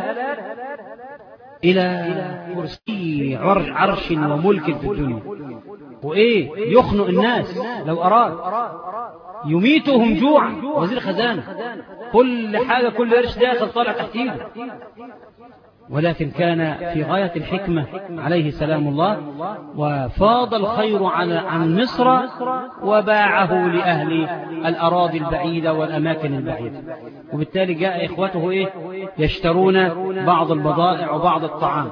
إلى كرسي عرش وملك في الدنيا، وإيه يخنق الناس لو أراد، يميتهم جوعا، وزير خزانة، كل حاجة كل قرش داخل طالع تحتيه. ولكن كان في غاية الحكمة عليه سلام الله، وفاض الخير عن مصر وباعه لأهل الأراضي البعيدة والأماكن البعيدة، وبالتالي جاء إخوته إيه يشترون بعض البضائع وبعض الطعام.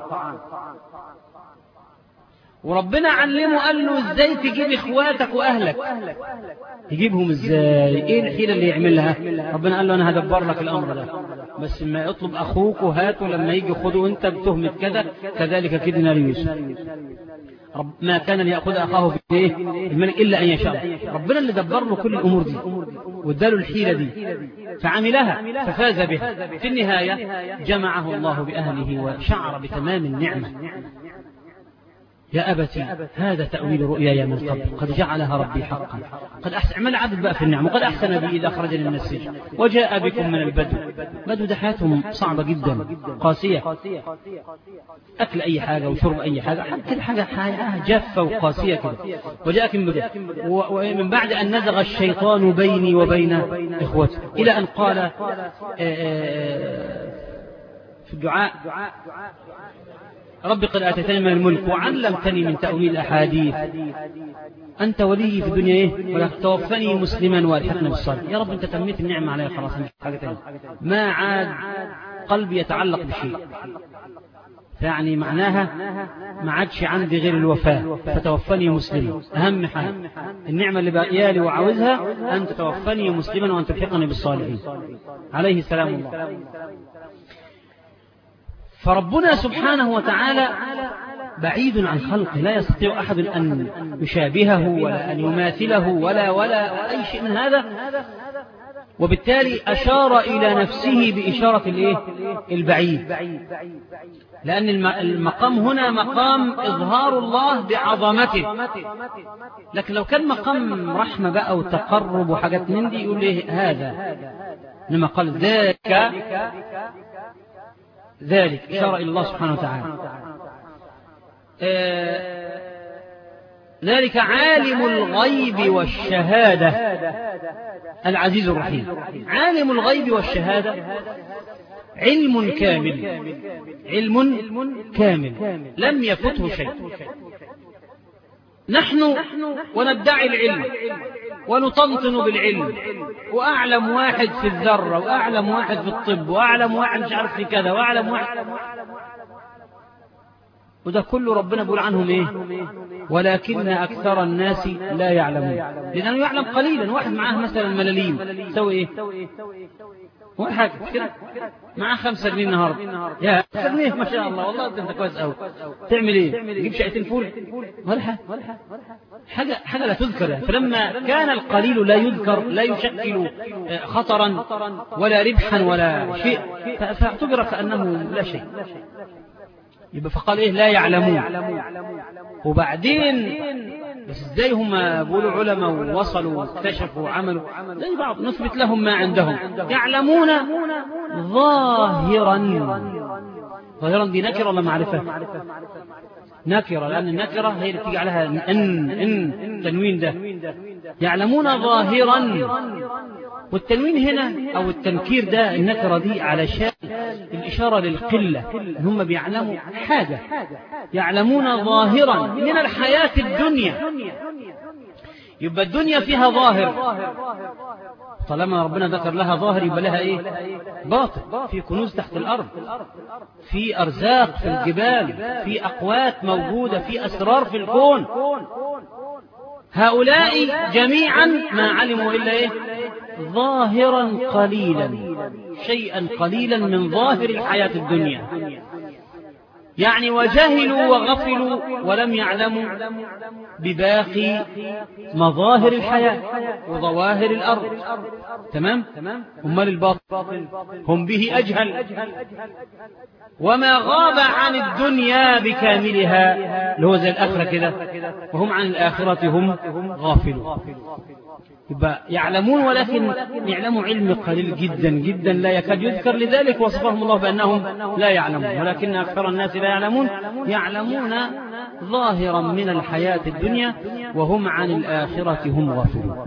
وربنا علمه قال له ازاي تجيب اخواتك واهلك. يجيبهم ازاي؟ ايه الحيلة اللي يعملها؟ ربنا قال له انا هدبر لك الامر ده، بس ما يطلب أخوك وهاته لما يجي خذه أنت بتهمة كذا. كذلك كدنا ليوسف، رب ما كان ليأخذ أخاه في إيه الملك إلا أن يشاء. ربنا اللي دبر له كل الأمور دي واداله الحيلة دي فعملها ففاز بها. في النهاية جمعه الله بأهله وشعر بتمام النعمة. يا أبتي هذا تأويل رؤياي من قبل قد جعلها ربي حقا قد أحسن. عمل عدد بقى في النعمة. وقد أحسن بي إذا خرجني من السجن وجاء بكم من البدو. بدو ده حياتهم صعبة جدا قاسية، أكل أي حاجة وشرب أي حاجة، كده حاجة حياة جافة وقاسية كده. وجاءكم من بدو ومن بعد أن نزغ الشيطان بيني وبين إخوتي إلى أن قال في الدعاء رب قد آتيتني من الملك وعلمتني من تأويل الأحاديث أنت ولي في الدنيا إيه ولا توفني مسلما والحقني بالصالحين. يا رب أنت تميت النعمة علي خلاص مش حاجة تانية. ما عاد قلبي يتعلق بشيء، يعني معناها ما عادش عندي غير الوفاة فتوفني مسلما. أهم حاجة النعمة اللي باقيالي وعاوزها أن تتوفني مسلما وأن تلحقني بالصالحين. عليه السلام الله. فربنا سبحانه وتعالى بعيد عن خلقه، لا يستطيع أحد أن يشابهه ولا أن يماثله ولا ولا أي شيء من هذا. وبالتالي أشار إلى نفسه بإشارة الإيه؟ البعيد، لأن المقام هنا مقام إظهار الله بعظمته. لكن لو كان مقام رحمة بقى وتقرب وحاجات من دي يقول له هذا، لما قال ذاك ذلك إشارة إلى الله سبحانه وتعالى. آه ذلك عالم الغيب والشهادة العزيز الرحيم. عالم الغيب والشهادة علم كامل، علم كامل لم يفته شيء. نحن وندعي العلم ونطنطن بالعلم، وأعلم واحد في الذرة وأعلم واحد في الطب وأعلم واحد مش عارف في كذا وأعلم واحد، وده كله ربنا بيقول عنهم إيه؟ ولكن أكثر الناس لا يعلمون. لأنه يعلم قليلا. واحد معاه مثلا ملاليم يسوي إيه؟ واحد حاجة كده معاه خمسة جنيه النهاردة، يا خمسة جنيه ما شاء الله والله أنت كويس أوي. تعمل إيه؟ تجيب شقتين فول ولا حاجة حاجة حاجة لا تذكر يعني. فلما كان القليل لا يذكر لا يشكل خطرا ولا ربحا ولا شيء فاعتبر كأنه لا شيء. يبقى فقال إيه؟ لا يعلمون. وبعدين بس ازاي هم بيقولوا علماء ووصلوا واكتشفوا وعملوا زي بعض، نثبت لهم ما عندهم. يعلمون ظاهرا. ظاهرا دي نكرة ولا معرفة؟ نكرة، لأن النكرة هي اللي تيجي عليها ان ان تنوين. ده يعلمون ظاهرا، والتنوين هنا أو التنكير ده النكرة دي علشان الإشارة للقلة، هم بيعلموا حاجة. يعلمون ظاهرا من الحياة الدنيا. يبقى الدنيا فيها ظاهر، طالما ربنا ذكر لها ظاهر يبقى لها إيه؟ باطن. في كنوز تحت الأرض، في أرزاق في الجبال، في أقوات موجودة، في أسرار في الكون. هؤلاء جميعا ما علموا إلا إيه؟ ظاهرا قليلا، شيئا قليلا من ظاهر الحياة الدنيا. يعني وجهلوا وغفلوا ولم يعلموا بباقي مظاهر الحياة وظواهر الأرض. تمام؟ هم للباطل هم به أجهل. وما غاب عن الدنيا بكاملها اللي هو زي الآخرة كده، وهم عن الآخرة هم غافلون. يبقى يعلمون ولكن يعلموا علم قليل جدا جدا لا يكاد يذكر. لذلك وصفهم الله بأنهم لا يعلمون، ولكن أكثر الناس لا يعلمون. يعلمون ظاهرا من الحياة الدنيا وهم عن الآخرة هم غافلون.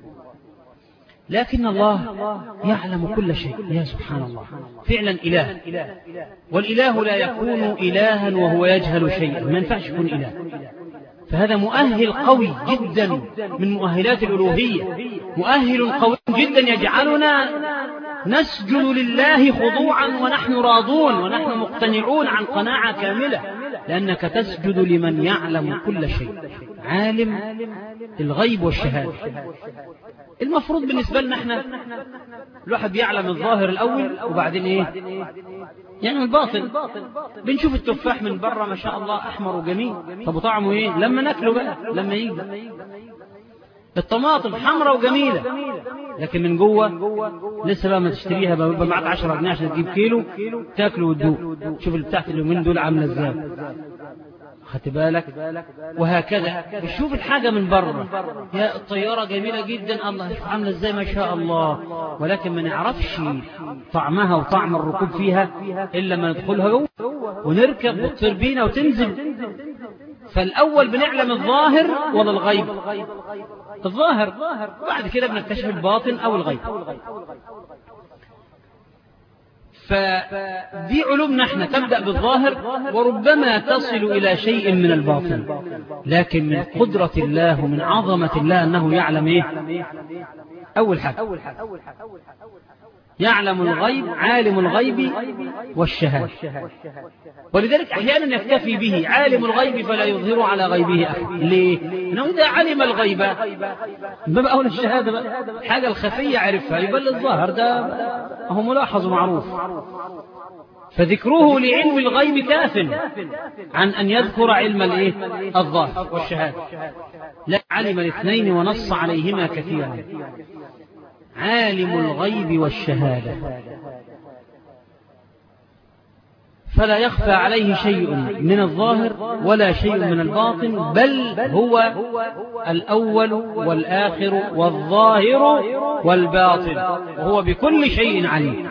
لكن الله يعلم كل شيء. يا سبحان الله، فعلا إله، والإله لا يكون إلها وهو يجهل شيئا، ما ينفعش يكون إله. فهذا مؤهل قوي جدا من مؤهلات الألوهية، مؤهل قوي جدا يجعلنا نسجد لله خضوعا ونحن راضون ونحن مقتنعون عن قناعة كاملة، لأنك تسجد لمن يعلم كل شيء، عالم الغيب والشهادة. المفروض بالنسبة لنا احنا الواحد بيعلم الظاهر الأول وبعدين ايه يعني الباطن. بنشوف التفاح من بره ما شاء الله أحمر وجميل، طب وطعمه ايه لما ناكله بقى لما يجي. الطماطم حمرة وجميلة لكن من جوه لسه بقى ما تشتريها بقى معاك عشرة جنيه عشان تجيب كيلو تاكله وتدوق. شوف اللي بتاعت اليومين دول عامله ازاي، خدت بالك؟ وهكذا بتشوف الحاجة من بره، يا الطيارة جميلة جدا الله عاملة ازاي ما شاء الله، ولكن ما نعرفش طعمها وطعم الركوب فيها إلا ما ندخلها جوه ونركب وتطير بينا وتنزل. فالأول بنعلم الظاهر ولا الغيب؟ الظاهر، بعد كده بنكتشف الباطن أو الغيب. فدي علومنا احنا تبدأ بالظاهر وربما تصل إلى شيء من الباطن، لكن من قدرة الله ومن عظمة الله أنه يعلم ايه؟ أول حاجة يعلم الغيب، عالم الغيب والشهادة. ولذلك أحيانا يكتفي به عالم الغيب فلا يظهر على غيبه أحد. ليه؟ لأنه إذا علم الغيب ما بقى أول الشهادة بقى حاجة الخفية عرفها يبقى الظاهر ده هو ملاحظ ومعروف. فذكره لعلم الغيب كاف عن أن يذكر علم الايه؟ الظاهر والشهادة. لا علم الاثنين ونص عليهما كثيرا. عالم الغيب والشهادة فلا يخفى عليه شيء من الظاهر ولا شيء من الباطن، بل هو الأول والآخر والظاهر والباطن، وهو بكل شيء عليم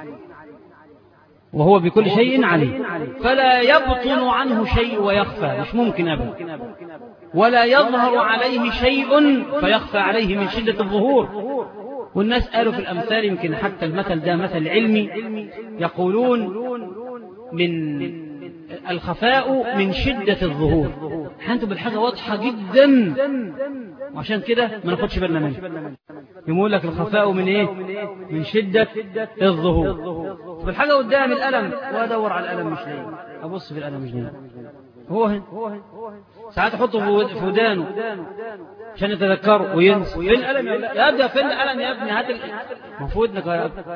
وهو بكل شيء عليم. فلا يبطن عنه شيء ويخفى، مش ممكن أبدا، ولا يظهر عليه شيء فيخفى عليه من شدة الظهور. والناس قالوا في الأمثال يمكن حتى المثل ده مثل علمي، يقولون من الخفاء من شدة الظهور. حانتوا بالحاجة واضحة جدا وعشان كده ما ناخدش بالنا منها. يقول لك الخفاء من ايه؟ من شدة الظهور. بالحاجة قدام القلم وادور على القلم مش لاقي، ابص في القلم مش لاقي، هو هنا ساعات احطه في ودانه عشان يتذكره وينسى. فين القلم يا ابني؟ فين القلم يا ابني؟ هات المفروض انك يا ابني.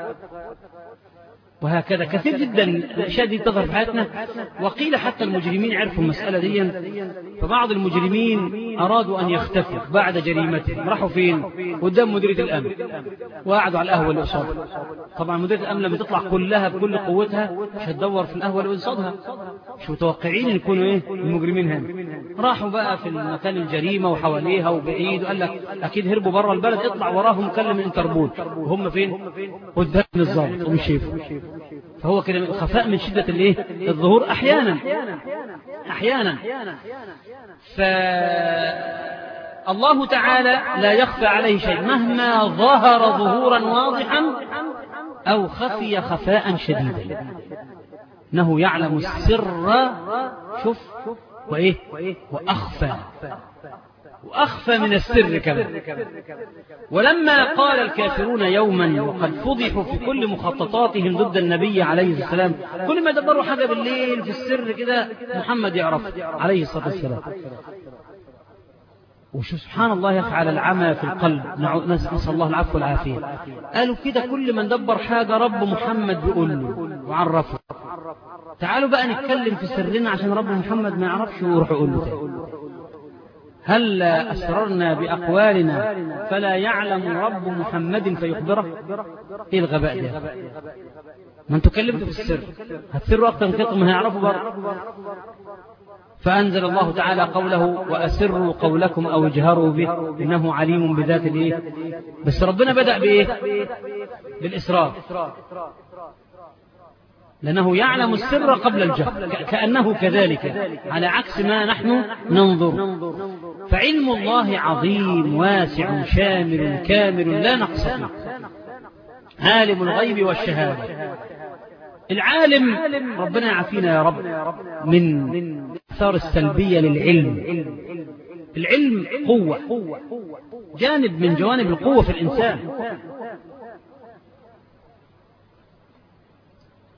وهكذا كثير جدا الاشياء دي تظهر في حياتنا. وقيل حتى المجرمين عرفوا المسألة دي، فبعض المجرمين أرادوا أن يختفوا بعد جريمتهم. راحوا فين؟ قدام مديرية الأمن وقعدوا على القهوة اللي قصادها. طبعا مديرية الأمن لما تطلع كلها بكل قوتها مش هتدور في القهوة اللي قصادها، مش متوقعين ان يكونوا ايه المجرمين هنا. راحوا بقى في المكان الجريمة وحواليها وبعيد، وقال لك أكيد هربوا بره البلد، اطلع وراهم كلم الانتربول، وهم فين؟ قدام الضابط ومش شايفوا. فهو كده خفاء من شدة الايه؟ الظهور احيانا احيانا. فالله تعالى لا يخفى عليه شيء مهما ظهر ظهورا واضحا او خفي خفاء شديدا، انه يعلم السر شوف وايه واخفى وأخفى من السر كمان. ولما قال الكافرون يوما وقد فضحوا في كل مخططاتهم ضد النبي عليه السلام، كل ما دبروا حاجة بالليل في السر كده محمد يعرف عليه الصلاة والسلام. وشو سبحان الله يفعل العمى في القلب، نسأل الله العفو والعافية. قالوا كده كل من دبر حاجة رب محمد بيقول له وعرفه. تعالوا بقى نتكلم في سرنا عشان رب محمد ما يعرفش ويروح يقول له. هل أسررنا بأقوالنا فلا يعلم رب محمد فيخبره؟ إيه الغباء ده؟ ما أنتوا كلمتوا في السر، هتسروا أكتر من كده ما هيعرفوا بره. فأنزل الله تعالى قوله وأسروا قولكم أو اجهروا به إنه عليم بذات الإيه. بس ربنا بدأ بإيه؟ بالإسرار، لأنه يعلم السر قبل الجهر، كأنه كذلك على عكس ما نحن ننظر. فعلم الله عظيم واسع شامل كامل لا نقص فيه، عالم الغيب والشهادة. العالم ربنا يعافينا يا رب من الآثار السلبية للعلم. العلم قوة، جانب من جوانب القوة في الإنسان.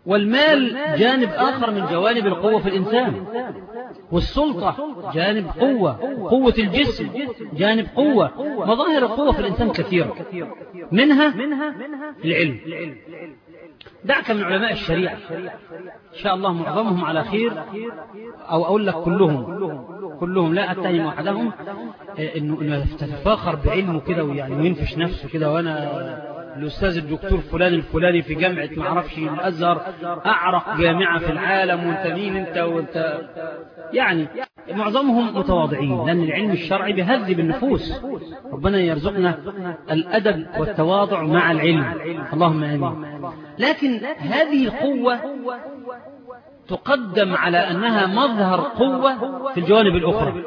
والمال جانب آخر من جوانب القوة في الإنسان، والسلطة جانب قوة، قوة الجسم جانب قوة. مظاهر القوة في الإنسان كثيرة، منها العلم. دعك من علماء الشريعة إن شاء الله معظمهم على خير، أو أقول لك كلهم كلهم لا أتهم أحدهم إنه يتفاخر بعلمه كده ويعني وينفش نفسه كده، وأنا الأستاذ الدكتور فلان الفلاني في جامعة ما اعرفش الأزهر أعرق جامعة في العالم، وانت مين انت وانت. يعني معظمهم متواضعين، لأن العلم الشرعي بيهذب النفوس. ربنا يرزقنا الأدب والتواضع مع العلم، اللهم آمين. لكن هذه القوة تقدم على أنها مظهر قوة في الجوانب الأخرى.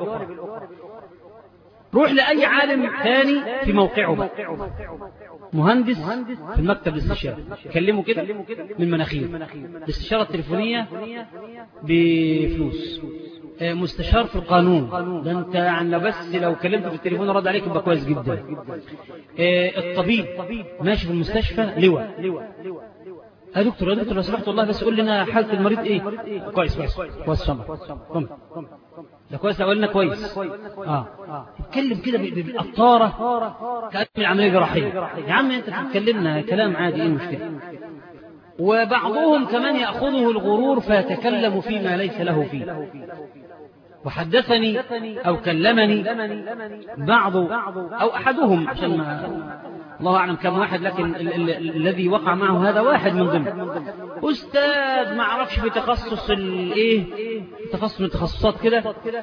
روح لأي عالم ثاني في موقعه بقى، مهندس في المكتب الاستشاري كلمه كده من مناخير، الاستشارة التليفونية بفلوس، مستشار في القانون، ده انت يعني بس لو كلمته في التليفون رد عليك يبقى كويس جدا. الطبيب ماشي في المستشفى لواء، يا دكتور يا دكتور لو سمحت والله بس قول لنا حالة المريض ايه. كويس كويس كويس سمع ده كويس، لو قلنا كويس اه اتكلم كده بالقطاره كأن العمليه جراحيه. يا عم انت بتتكلمنا كلام عادي، ايه المشكله؟ وبعضهم كمان ياخذه الغرور فيتكلم فيما ليس له فيه. وحدثني أو كلمني بعض أو أحدهم، عشان ما الله أعلم كم واحد، لكن ال ال ال الذي وقع معه هذا واحد من ضمن أستاذ ما عرفش في تخصص الإيه، تخصص من التخصصات كده،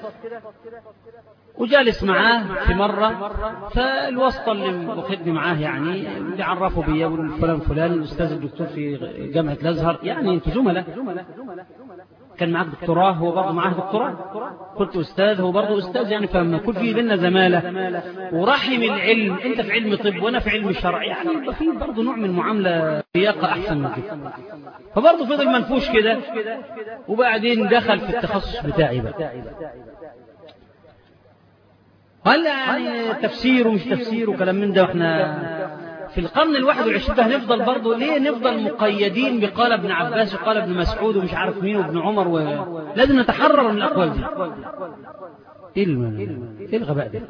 وجالس معاه في مرة، فالواسطة اللي واخدني معاه يعني بيعرفوا بيا فلان فلان الأستاذ الدكتور في جامعة الأزهر، يعني أنتوا زملاء، كان معك دكتوراه هو برضه معاه دكتوراه، قلت أستاذ هو برضه أستاذ، يعني فما كل في بيننا زمالة ورحم العلم، أنت في علم طب وأنا في علم شرع، يعني يبقى في برضه نوع من معاملة لياقة أحسن من كده. فبرضه فضل منفوش كده، وبعدين دخل في التخصص بتاعي بقى. هل يعني تفسير ومش تفسير وكلام من ده، واحنا في القرن الواحد والعشرين هنفضل برضه ليه نفضل مقيدين بقال ابن عباس وقال ابن مسعود ومش عارف مين وابن عمر، ولازم نتحرر من الأقوال دي. ايه ايه الغباء ده؟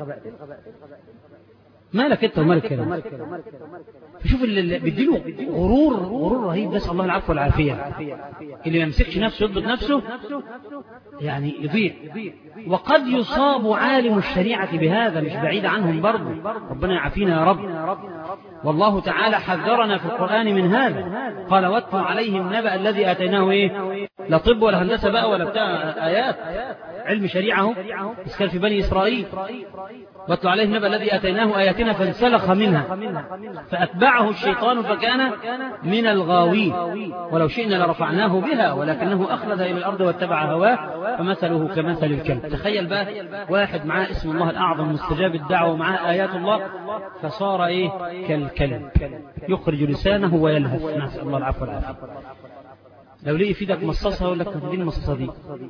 مالك انت ومالك كده؟ شوف اللي بيديله غرور غرور رهيب، بس الله العفو والعافية. اللي ما يمسكش نفسه يضبط نفسه يعني يضيع. وقد يصاب عالم الشريعة بهذا، مش بعيد عنهم برضه، ربنا يعافينا يا رب. والله تعالى حذرنا في القرآن من هذا، قال واتلو عليهم نبأ الذي آتيناه ايه، لا طب ولا هندسة بقى ولا بتاع آيات، علم شريعه بس كان في بني إسرائيل. واتلو عليهم نبأ الذي آتيناه آياتنا فانسلخ منها فأتبعه الشيطان فكان من الغاوين، ولو شئنا لرفعناه بها ولكنه أخلد إلى الأرض واتبع هواه فمثله كمثل الكلب. تخيل بقى واحد معاه اسم الله الأعظم مستجاب الدعوة ومعاه آيات الله فصار إيه كالكلب يخرج لسانه ويلهث، نسأل الله العفو والعافية. لو لقي في ايدك مصاصة يقول لك تدين المصاصة دي،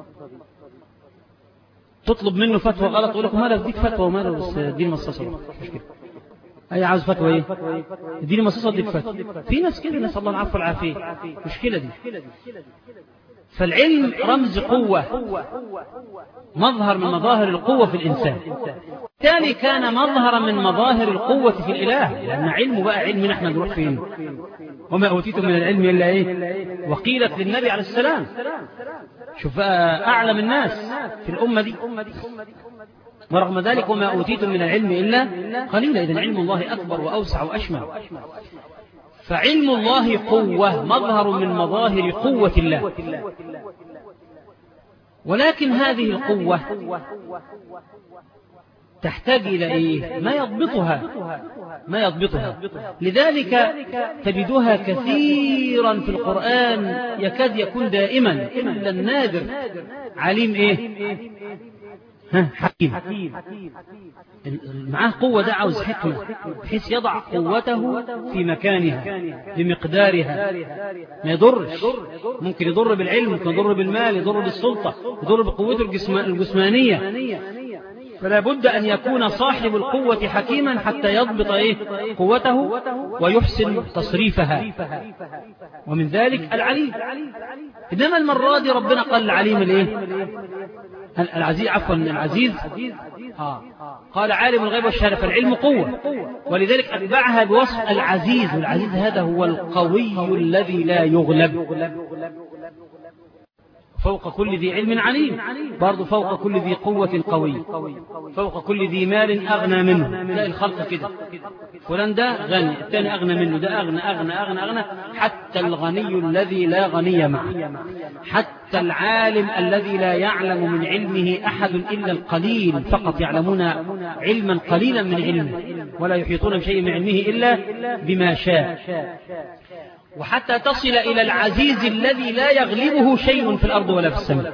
تطلب منه فتوى غلط يقول لك ما لا بديك فتوى وما لا بس دين مصاصة مش كده. أي عاوز فتوى إيه؟ دين مصاصة ديك فتوى. في ناس كده نسأل الله العفو والعافية، مشكلة دي. فالعلم رمز قوة، مظهر من مظاهر القوة في الإنسان، بالتالي كان مظهرا من مظاهر القوة في الإله، لأن علمه بقى علم نحن نروح فين؟ وما أوتيتم من العلم إلا إيه؟ وقيلت للنبي عليه السلام، شوف أعلم الناس في الأمة دي، ورغم ذلك وما أوتيتم من العلم إلا قليلا. إذن علم الله أكبر وأوسع وأشمل. فعلم الله قوة، مظهر من مظاهر قوة الله، ولكن هذه القوة تحتاج إلى إيه؟ ما يضبطها ما يضبطها لذلك تجدها كثيرا في القرآن، يكاد يكون دائما إلا النادر عليم إيه؟ ها حكيم، معاه قوة، ده عاوز حكمة بحيث يضع قوته في مكانها بمقدارها، ما يضرش. ممكن يضر بالعلم، ممكن يضر بالمال، يضر بالسلطة، يضر بقوته الجسمانية. فلا بد أن يكون صاحب القوة حكيما حتى يضبط إيه؟ قوته ويحسن تصريفها، ومن ذلك العليم. إنما المرة دي ربنا قال العليم الإيه؟ العزيز، عفوا العزيز آه. قال عالم الغيب والشهادة، فالعلم قوة، ولذلك أتبعها بوصف العزيز، والعزيز هذا هو القوي الذي لا يغلب. فوق كل ذي علم عليم، برضو فوق كل ذي قوة قوي، فوق كل ذي مال أغنى منه. تلاقي الخلق كده، فلان ده غني، الثاني أغنى منه، ده أغنى أغنى أغنى أغنى، حتى الغني الذي لا غني معه، حتى العالم الذي لا يعلم من علمه أحد إلا القليل، فقط يعلمون علما قليلا من علمه، ولا يحيطون بشيء من علمه إلا بما شاء. وحتى تصل إلى العزيز الذي لا يغلبه شيء في الأرض ولا في السماء.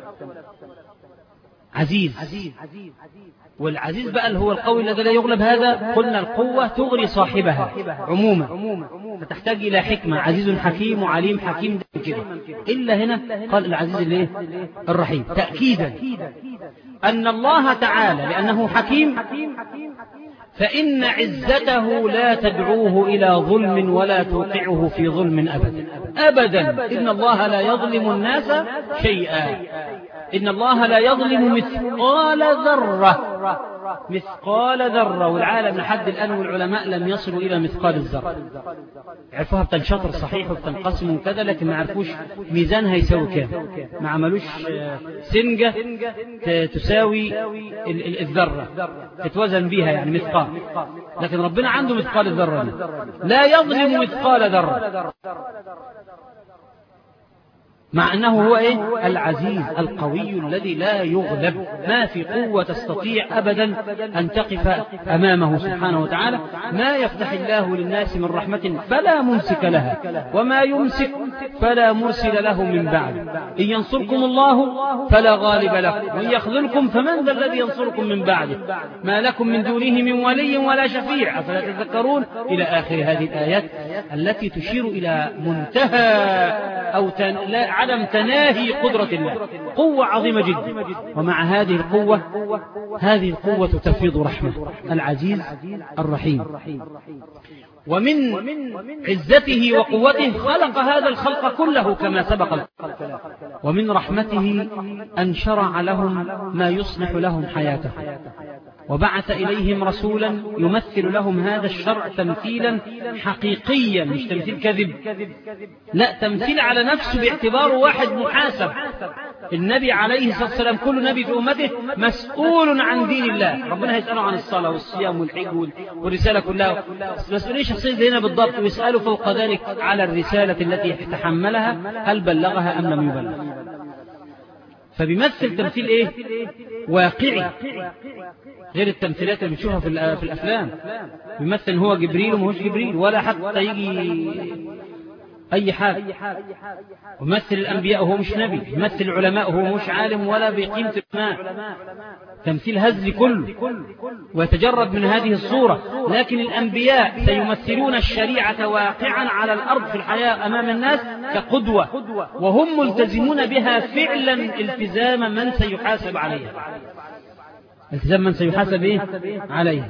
عزيز، والعزيز بقى اللي هو القوي الذي لا يغلب. هذا قلنا القوة تغري صاحبها عموما، فتحتاج إلى حكمة. عزيز حكيم وعليم حكيم كده. إلا هنا قال العزيز اللي الرحيم، تأكيدا أن الله تعالى لأنه حكيم فإن عزته لا تدعوه إلى ظلم ولا توقعه في ظلم أبدا أبدا. إن الله لا يظلم الناس شيئا، إن الله لا يظلم مثقال ذرة، مثقال ذرة. والعالم لحد الآن والعلماء لم يصلوا إلى مثقال الذرة. عرفوها بتنشطر صحيح وبتنقسم وكذا، لكن ما عرفوش ميزانها يساوي كام، ما عملوش سنجة تساوي الذرة تتوزن بيها يعني مثقال، لكن ربنا عنده مثقال الذرة، لا يظلم مثقال ذرة، مع أنه هو إيه؟ العزيز القوي الذي لا يغلب. ما في قوة تستطيع أبدا أن تقف أمامه سبحانه وتعالى. ما يفتح الله للناس من رحمة فلا ممسك لها، وما يمسك فلا مرسل له من بعد. إن ينصركم الله فلا غالب لكم، وإن يخذلكم فمن ذا الذي ينصركم من بعده، ما لكم من دونه من ولي ولا شفيع، أفلا تذكرون، إلى آخر هذه الآيات التي تشير إلى منتهى أو تن... لا عدم تناهي قدرة الله. قوة عظيمة جدا، ومع هذه القوة هذه القوة تفيض رحمة. العزيز الرحيم. ومن عزته وقوته خلق هذا الخلق كله كما سبق الكلام، ومن رحمته أن شرع لهم ما يصلح لهم حياتهم، وبعث إليهم رسولا يمثل لهم هذا الشرع تمثيلا حقيقيا، مش تمثيل كذب، لا، تمثيل على نفسه باعتباره واحد محاسب. النبي عليه الصلاة والسلام كل نبي في أمته مسؤول عن دين الله، ربنا هيسأله عن الصلاة والصيام والحج والرسالة كلها، مسؤولية شخصية زينا بالضبط، ويسأله فوق ذلك على الرسالة التي تحملها، هل بلغها أم لم يبلغ. فبيمثل تمثيل ايه؟ واقعي، غير التمثيلات اللي بنشوفها في الافلام. بيمثل هو جبريل ومهوش جبريل، ولا حتى يجي اي حاجه. ومثل الانبياء وهو مش نبي، يمثل العلماء وهو مش عالم ولا بقيمه الماء. تمثيل هزلي كله، ويتجرد من هذه الصورة. لكن الأنبياء سيمثلون الشريعة واقعا على الأرض في الحياة أمام الناس كقدوة، وهم ملتزمون بها فعلا التزام من سيحاسب عليها، التزام من سيحاسب إيه؟ عليها.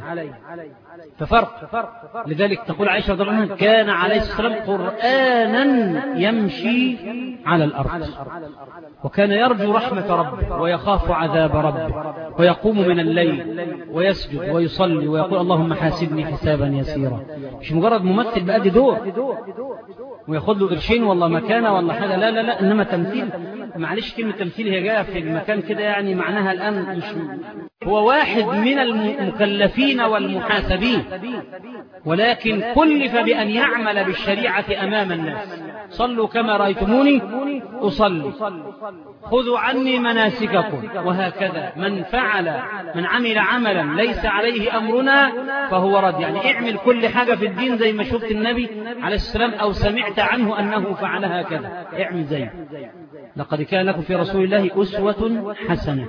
ففرق. لذلك تقول عائشة رضي الله عنها كان عليه الصلاة والسلام قرآنا يمشي على الأرض، وكان يرجو رحمة ربه ويخاف عذاب ربه، ويقوم من الليل ويسجد ويصلي ويقول اللهم حاسبني حسابا يسيرا. مش مجرد ممثل بأدي دور وياخذ له قرشين والله مكانه والله حاجة، لا لا لا، إنما تمثيل. معلش كلمة تمثيل هي جاء في المكان كده، يعني معناها الآن مش هو واحد من المكلفين والمحاسبين، ولكن كلف بأن يعمل بالشريعة أمام الناس. صلوا كما رأيتموني أصلي، خذوا عني مناسككم، وهكذا. من فعل من عمل عملا ليس عليه أمرنا فهو رد. يعني اعمل كل حاجة في الدين زي ما شفت النبي عليه السلام أو سمعت عنه أنه فعلها كذا، اعمل زيه. لقد كان لكم في رسول الله أسوة حسنة.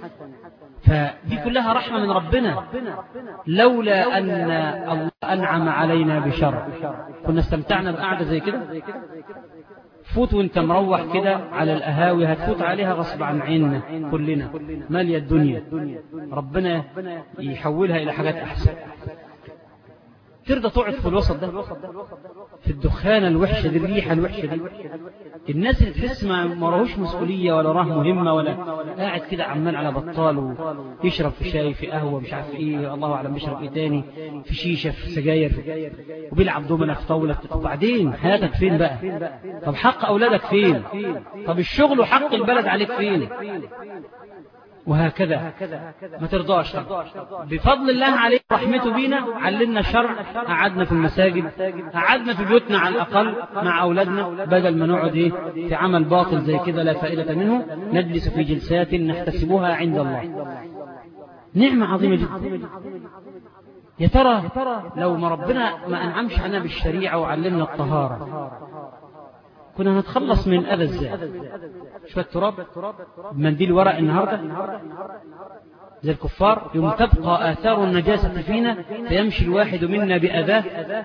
فدي كلها رحمة من ربنا، لولا أن الله أنعم علينا بشر كنا استمتعنا بقعدة زي كده. فوت وانت مروح كده على القهاوي هتفوت عليها غصب عن عيننا كلنا، مالية الدنيا، ربنا يحولها إلى حاجات أحسن. ترضى تقعد في الوسط ده، في الدخانة الوحشة دي، الريحة الوحشة دي، الناس اللي تحس ما مراهوش مسؤولية ولا راه مهمة، ولا قاعد كده عمال على بطال ويشرب في شاي في قهوة مش عارف ايه، الله أعلم بيشرب ايه تاني، في شيشة في سجاير، وبيلعب دومنا في طاولة. وبعدين حياتك فين بقى؟ طب حق أولادك فين؟ طب الشغل وحق البلد عليك فين؟ وهكذا ما ترضاش. بفضل الله عليه رحمته بينا علمنا الشرع، قعدنا في المساجد، قعدنا في بيوتنا على الأقل مع أولادنا، بدل ما نقعد إيه في عمل باطل زي كده لا فائدة منه، نجلس في جلسات نحتسبها عند الله. نعمة عظيمة جدا. يا ترى لو ما ربنا ما أنعمش علينا بالشريعة وعلمنا الطهارة كنا نتخلص من أذى ازاي؟ شوية تراب بمنديل ورق النهاردة زي الكفار، يوم تبقى آثار النجاسة فينا فيمشي الواحد منا بأذاه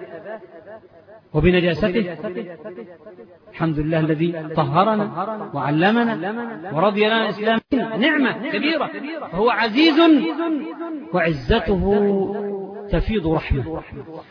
وبنجاسته. الحمد لله الذي طهرنا وعلمنا ورضي لنا الإسلام نعمة كبيرة، فهو عزيز وعزته تفيض رحمة.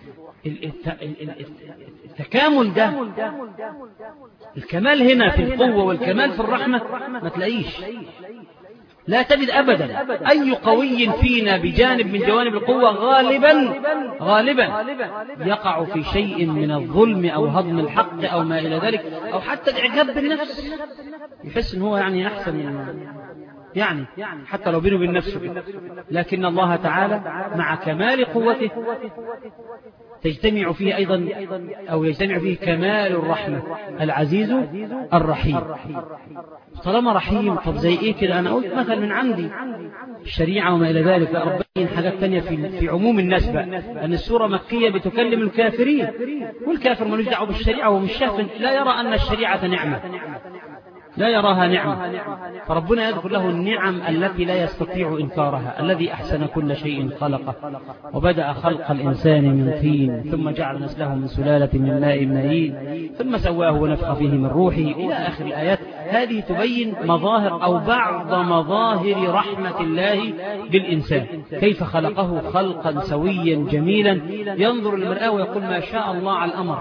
التكامل ده، الكمال هنا في القوة والكمال في الرحمة ما تلاقيش، لا تجد أبدا أي قوي فينا بجانب من جوانب القوة غالبا غالبا يقع في شيء من الظلم أو هضم الحق أو ما إلى ذلك، أو حتى الإعجاب بالنفس، يحس إن هو يعني أحسن من يعني حتى لو بينه وبين نفسه. لكن الله تعالى مع كمال قوته تجتمع فيه أيضا أو يجتمع فيه كمال الرحمة، العزيز الرحيم. طالما رحيم، طب زي إيه كده؟ أنا قلت مثلا من عندي الشريعة وما إلى ذلك، لا ربين حاجات تانية في, في عموم الناس بقى، أن السورة مكية بتكلم الكافرين، والكافر ملوش دعوه بالشريعة ومش شاف، لا يرى أن الشريعة نعمة، لا يراها نعمة، فربنا يذكر له النعم التي لا يستطيع إنكارها. الذي أحسن كل شيء خلقه وبدأ خلق الإنسان من طين ثم جعل نسله من سلالة من ماء مهين ثم سواه ونفخ فيه من روحه إلى آخر الآيات. هذه تبين مظاهر أو بعض مظاهر رحمة الله بالإنسان، كيف خلقه خلقا سويا جميلا، ينظر المرآة ويقول ما شاء الله على الأمر.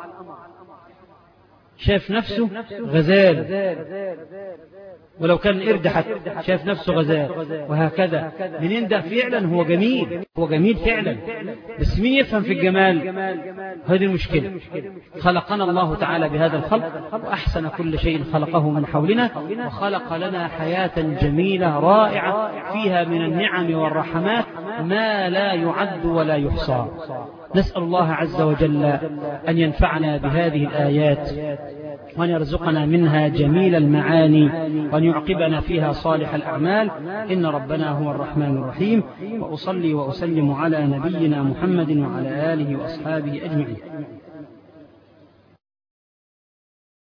شاف نفسه غزال، ولو كان قرد حتى شاف نفسه غزال، وهكذا. منين ده؟ فعلا هو جميل، هو جميل فعلا، بس مين يفهم في الجمال؟ هذه المشكلة. خلقنا الله تعالى بهذا الخلق، وأحسن كل شيء خلقه من حولنا، وخلق لنا حياة جميلة رائعة فيها من النعم والرحمات ما لا يعد ولا يحصى. نسأل الله عز وجل أن ينفعنا بهذه الآيات، وأن يرزقنا منها جميل المعاني، وأن يعقبنا فيها صالح الأعمال، إن ربنا هو الرحمن الرحيم. وأصلي وأسلم على نبينا محمد وعلى آله وأصحابه أجمعين.